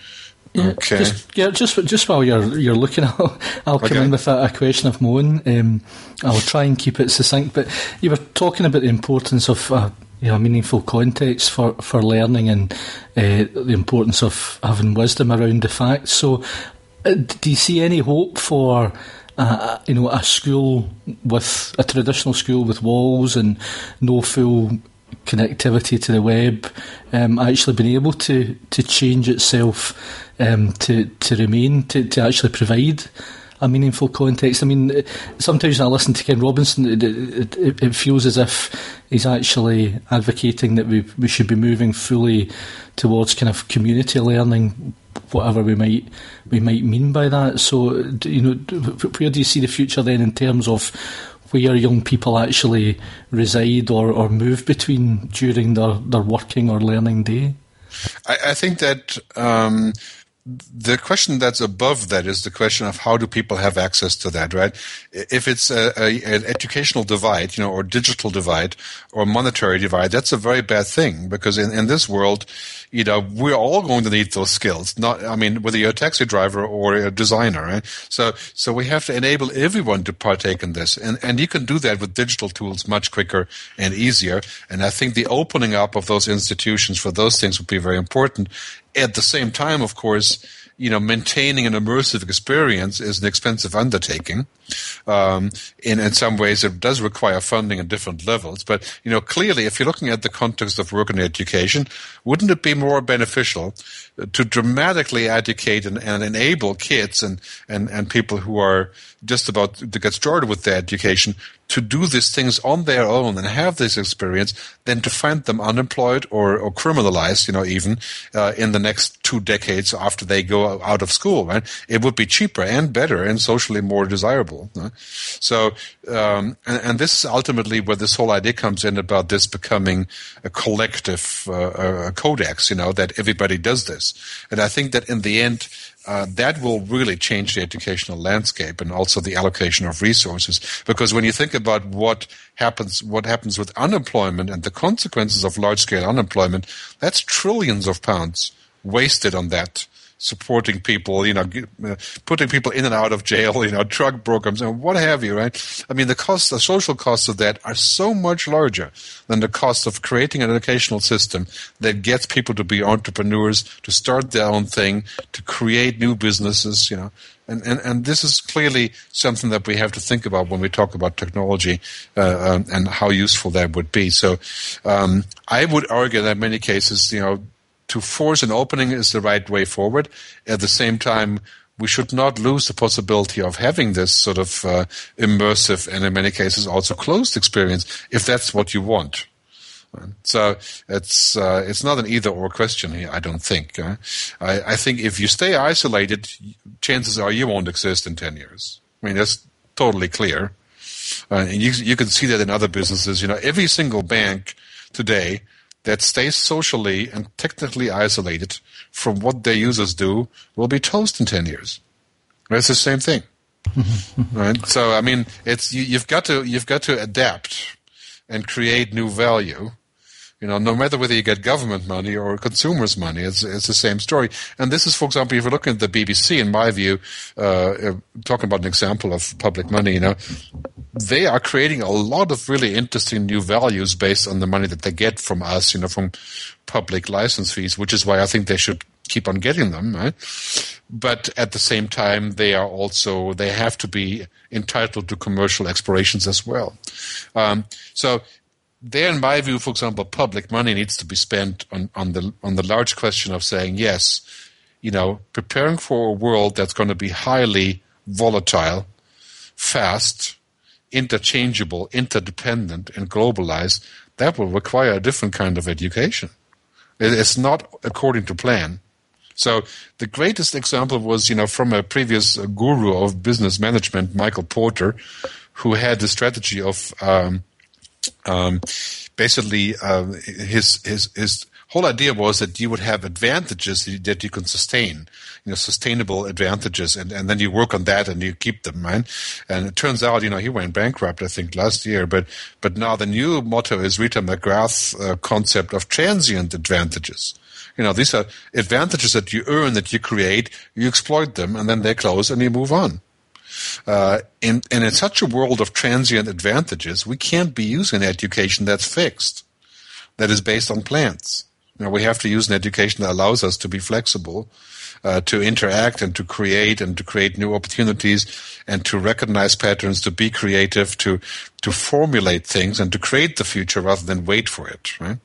Yeah, okay. Just, yeah, just just while you're you're looking, I'll, I'll come okay. in with a, a question of my own. Um, I'll try and keep it succinct. But you were talking about the importance of uh, you know meaningful context for, for learning and uh, the importance of having wisdom around the facts. So, uh, do you see any hope for uh, you know a school with a traditional school with walls and no full connectivity to the web, um, actually being able to, to change itself um, to to remain, to, to actually provide a meaningful context? I mean, sometimes when I listen to Ken Robinson, it, it, it feels as if he's actually advocating that we we should be moving fully towards kind of community learning, whatever we might we might mean by that. So, you know, where do you see the future then in terms of where young people actually reside or, or move between during their, their working or learning day? I, I think that um, the question that's above that is the question of how do people have access to that, right? If it's a, a, an educational divide, you know, or digital divide or monetary divide, that's a very bad thing, because in, in this world, you know, we're all going to need those skills. Not, I mean, whether you're a taxi driver or a designer, right? So, so we have to enable everyone to partake in this, and and you can do that with digital tools much quicker and easier. And I think the opening up of those institutions for those things would be very important. At the same time, of course, you know, maintaining an immersive experience is an expensive undertaking. Um, in, in some ways, it does require funding at different levels. But, you know, clearly, if you're looking at the context of work and education, wouldn't it be more beneficial to dramatically educate and, and enable kids and, and, and people who are just about to get started with their education to do these things on their own and have this experience than to find them unemployed or, or criminalized, you know, even uh, in the next two decades after they go out of school, right? It would be cheaper and better and socially more desirable. Right? So, um, and, and this is ultimately where this whole idea comes in about this becoming a collective uh, a codex, you know, that everybody does this. And I think that in the end, Uh, that will really change the educational landscape and also the allocation of resources. Because when you think about what happens, what happens with unemployment and the consequences of large-scale unemployment, that's trillions of pounds wasted on that, supporting people, you know, uh, putting people in and out of jail, you know, drug programs and what have you, right? I mean, the costs, the social costs of that are so much larger than the cost of creating an educational system that gets people to be entrepreneurs, to start their own thing, to create new businesses, you know. And, and, and this is clearly something that we have to think about when we talk about technology uh, um, and how useful that would be. So um, I would argue that in many cases, you know, to force an opening is the right way forward. At the same time, we should not lose the possibility of having this sort of uh, immersive and in many cases also closed experience if that's what you want. So it's uh, it's not an either-or question here, I don't think. Uh, I, I think if you stay isolated, chances are you won't exist in ten years. I mean, that's totally clear. Uh, and you, you can see that in other businesses. You know, every single bank today that stays socially and technically isolated from what their users do will be toast in ten years. It's the same thing, right? So I mean, it's you, you've got to you've got to adapt and create new value. You know, no matter whether you get government money or consumers' money, it's it's the same story. And this is, for example, if you're looking at the B B C, in my view, uh, talking about an example of public money, you know, they are creating a lot of really interesting new values based on the money that they get from us, you know, from public license fees, which is why I think they should keep on getting them, right? But at the same time, they are also, they have to be entitled to commercial explorations as well. Um, so, there, in my view, for example, public money needs to be spent on, on the on the large question of saying, yes, you know, preparing for a world that's going to be highly volatile, fast, interchangeable, interdependent, and globalized, that will require a different kind of education. It's not according to plan. So the greatest example was, you know, from a previous guru of business management, Michael Porter, who had the strategy of um, Um, basically, uh, his his his whole idea was that you would have advantages that you can sustain, you know, sustainable advantages, and, and then you work on that and you keep them, right? And it turns out, you know, he went bankrupt, I think, last year, but but now the new motto is Rita McGrath's uh, concept of transient advantages. You know, these are advantages that you earn, that you create, you exploit them, and then they close and you move on. Uh, and, and in such a world of transient advantages, we can't be using education that's fixed, that is based on plans. You know, we have to use an education that allows us to be flexible, uh, to interact and to create and to create new opportunities and to recognize patterns, to be creative, to to formulate things and to create the future rather than wait for it, right?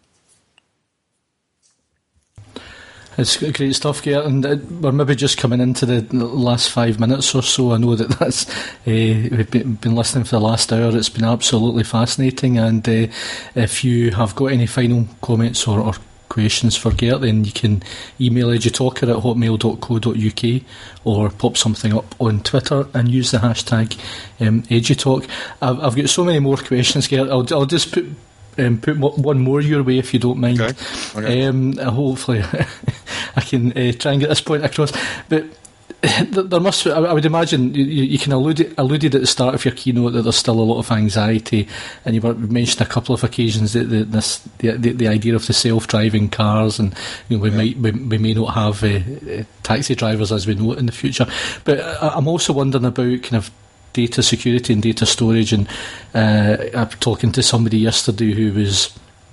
It's great stuff, Gert, and we're maybe just coming into the last five minutes or so. I know that that's uh, we've been listening for the last hour. It's been absolutely fascinating, and uh, if you have got any final comments or, or questions for Gert, then you can email edutalker at hotmail dot co dot uk or pop something up on Twitter and use the hashtag um, edutalk. I've, I've got so many more questions, Gert. I'll, I'll just put Um, put one more your way if you don't mind. Okay. Okay. Um, hopefully I can uh, try and get this point across. But there must, I would imagine, you, you can allude, alluded at the start of your keynote that there's still a lot of anxiety, and you mentioned a couple of occasions that the, this, the, the, the idea of the self-driving cars, and you know, we yeah. might we, we may not have uh, uh, taxi drivers as we know it in the future. But I, I'm also wondering about kind of data security and data storage, and uh, I'm talking to somebody yesterday who was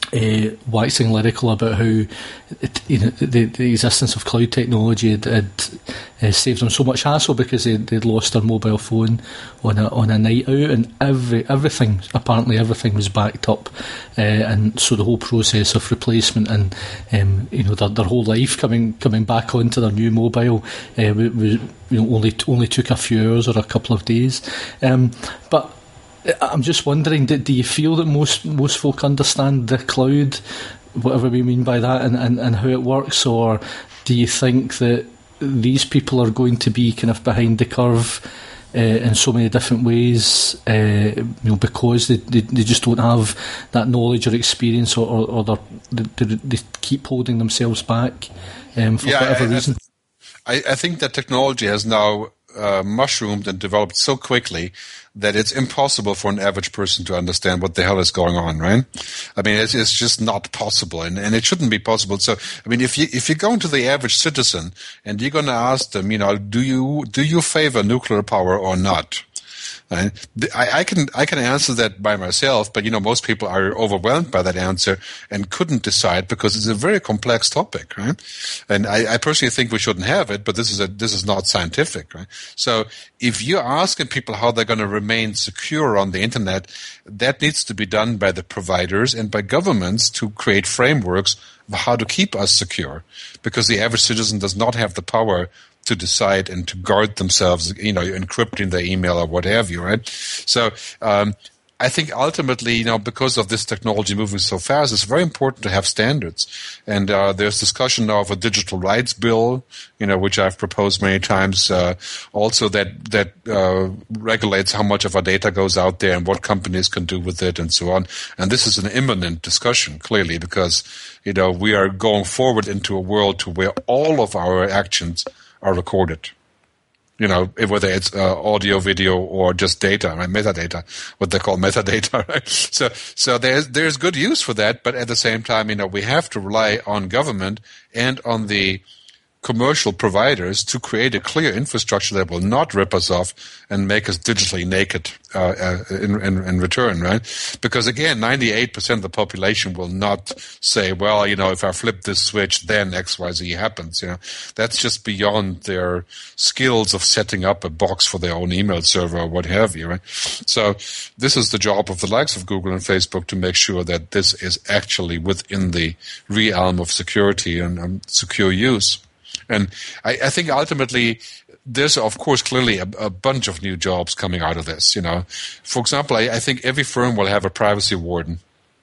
Uh, waxing lyrical about how it, you know, the, the existence of cloud technology had, had uh, saved them so much hassle because they, they'd lost their mobile phone on a on a night out, and every everything apparently everything was backed up, uh, and so the whole process of replacement and um, you know their, their whole life coming coming back onto their new mobile uh, was, you know only only took a few hours or a couple of days, um, but. I'm just wondering, do, do you feel that most most folk understand the cloud, whatever we mean by that, and, and, and how it works, or do you think that these people are going to be kind of behind the curve uh, in so many different ways, uh, you know, because they, they they just don't have that knowledge or experience, or, or, or they, they keep holding themselves back um, for yeah, whatever I, reason? I, I think that technology has now uh, mushroomed and developed so quickly that it's impossible for an average person to understand what the hell is going on, right? I mean, it's, it's just not possible, and, and it shouldn't be possible. So, I mean, if you if you go to the average citizen and you're going to ask them, you know, do you do you favor nuclear power or not? Right? I, I can I can answer that by myself, but you know most people are overwhelmed by that answer and couldn't decide because it's a very complex topic, right? And I, I personally think we shouldn't have it, but this is a this is not scientific, right? So if you're asking people how they're going to remain secure on the internet, that needs to be done by the providers and by governments to create frameworks of how to keep us secure, because the average citizen does not have the power to decide and to guard themselves, you know, encrypting their email or what have you, right? So um, I think ultimately, you know, because of this technology moving so fast, it's very important to have standards. And uh, there's discussion now of a digital rights bill, you know, which I've proposed many times, uh, also that that uh, regulates how much of our data goes out there and what companies can do with it and so on. And this is an imminent discussion, clearly, because, you know, we are going forward into a world to where all of our actions are recorded, you know, whether it's uh, audio, video, or just data, right? Metadata, what they call metadata, right? So, so there's there's good use for that, but at the same time, you know, we have to rely on government and on the commercial providers to create a clear infrastructure that will not rip us off and make us digitally naked uh, uh, in, in, in return, right? Because again, ninety-eight percent of the population will not say, well, you know, if I flip this switch, then X Y Z happens, you know. That's just beyond their skills of setting up a box for their own email server or what have you, right? So this is the job of the likes of Google and Facebook to make sure that this is actually within the realm of security and um, secure use. And I, I think ultimately there's, of course, clearly a, a bunch of new jobs coming out of this. You know, for example, I, I think every firm will have a privacy warden,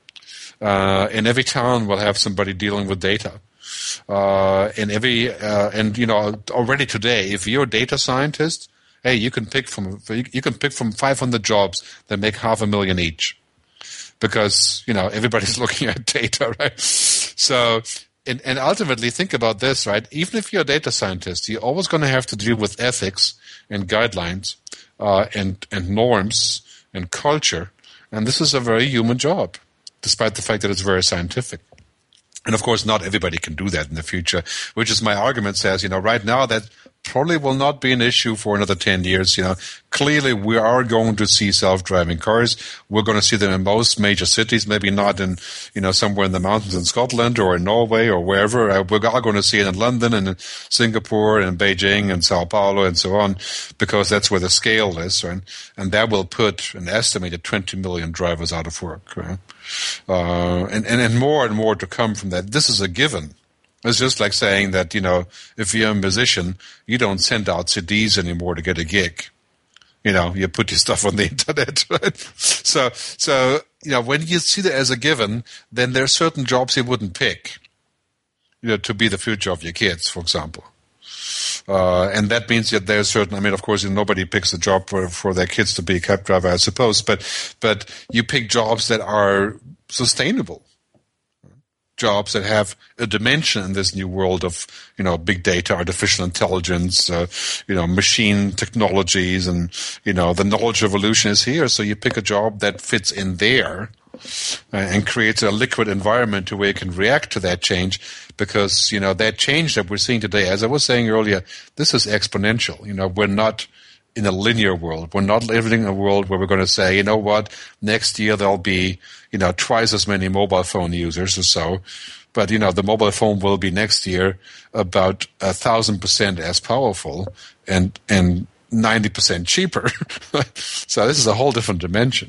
uh, and every town will have somebody dealing with data. Uh, and every uh, and you know already today, if you're a data scientist, hey, you can pick from you can pick from five hundred jobs that make half a million each, because you know everybody's looking at data, right? So. And, and ultimately, think about this, right? Even if you're a data scientist, you're always going to have to deal with ethics and guidelines uh, and and norms and culture. And this is a very human job, despite the fact that it's very scientific. And of course, not everybody can do that in the future, which is my argument says, you know, right now that probably will not be an issue for another ten years. You know, clearly we are going to see self-driving cars. We're going to see them in most major cities, maybe not in, you know, somewhere in the mountains in Scotland or in Norway or wherever. Uh, we're all going to see it in London and in Singapore and Beijing and Sao Paulo and so on, because that's where the scale is. Right? And that will put an estimated twenty million drivers out of work. Right? Uh, and, and, and more and more to come from that. This is a given. It's just like saying that, you know, if you're a musician, you don't send out C Ds anymore to get a gig. You know, you put your stuff on the internet, right? So, so, you know, when you see that as a given, then there are certain jobs you wouldn't pick, you know, to be the future of your kids, for example. Uh, and that means that there's certain, I mean, of course, nobody picks a job for, for their kids to be a cab driver, I suppose, but, but you pick jobs that are sustainable. Jobs that have a dimension in this new world of, you know, big data, artificial intelligence, uh, you know, machine technologies, and, you know, the knowledge revolution is here. So you pick a job that fits in there uh, and creates a liquid environment to where you can react to that change, because, you know, that change that we're seeing today, as I was saying earlier, this is exponential. You know, we're not in a linear world. We're not living in a world where we're going to say, you know what, next year there'll be, you know, twice as many mobile phone users or so. But, you know, the mobile phone will be next year about a thousand percent as powerful and, and ninety percent cheaper. So this is a whole different dimension.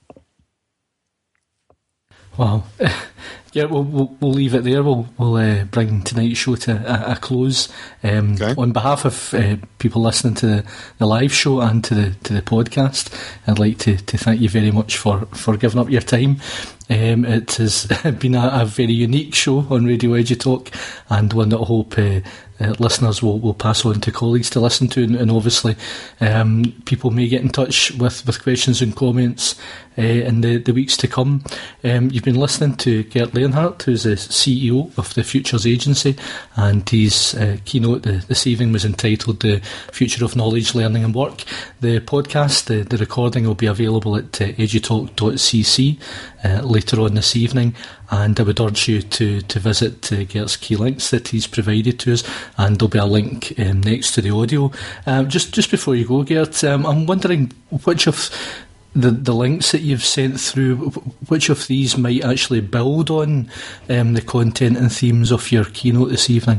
Wow. Yeah, we'll, we'll, we'll leave it there. We'll, we'll uh, bring tonight's show to a, a close. Um, okay. On behalf of uh, people listening to the, the live show and to the to the podcast, I'd like to, to thank you very much for, for giving up your time. Um, it has been a, a very unique show on Radio EduTalk, and one that I hope uh, uh, listeners will, will pass on to colleagues to listen to. And, and obviously, um, people may get in touch with, with questions and comments uh, in the, the weeks to come. Um, you've been listening to Gert Leonhardt, who's the C E O of the Futures Agency, and his uh, keynote this evening was entitled The Future of Knowledge, Learning and Work. The podcast, the, the recording will be available at uh, edutalk dot c c uh, later on this evening, and I would urge you to, to visit uh, Gert's key links that he's provided to us, and there'll be a link um, next to the audio. Um, just, just before you go, Gert, um, I'm wondering which of the, the links that you've sent through, which of these might actually build on um, the content and themes of your keynote this evening?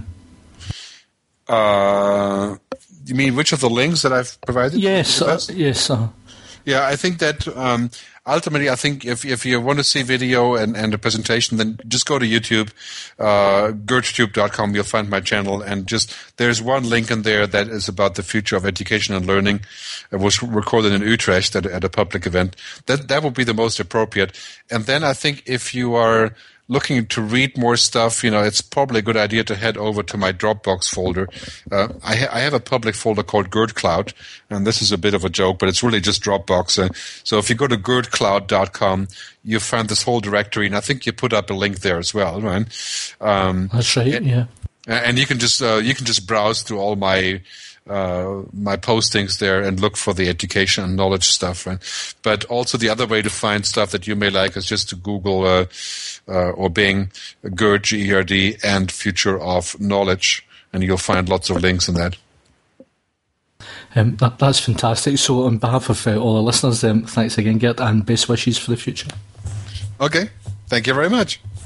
Uh, you mean which of the links that I've provided? Yes, uh, yes. Uh. Yeah, I think that um, ultimately, I think if if you want to see video and, and a presentation, then just go to YouTube, uh, gert tube dot com. You'll find my channel, and just there's one link in there that is about the future of education and learning. It was recorded in Utrecht at, at a public event. That that would be the most appropriate. And then I think if you are looking to read more stuff, you know, it's probably a good idea to head over to my Dropbox folder. Uh, I, ha- I have a public folder called Gert Cloud, and this is a bit of a joke, but it's really just Dropbox. Uh, so if you go to gert cloud dot com, you find this whole directory, and I think you put up a link there as well, right? Um, That's right, and, yeah. And you can just uh, you can just browse through all my uh, my postings there and look for the education and knowledge stuff, right? But also the other way to find stuff that you may like is just to Google uh, uh, or Bing Gert, G E R D, and Future of Knowledge, and you'll find lots of links in that. Um, that, that's fantastic. So on behalf of uh, all the listeners, um, thanks again, Gert, and best wishes for the future. Okay. Thank you very much.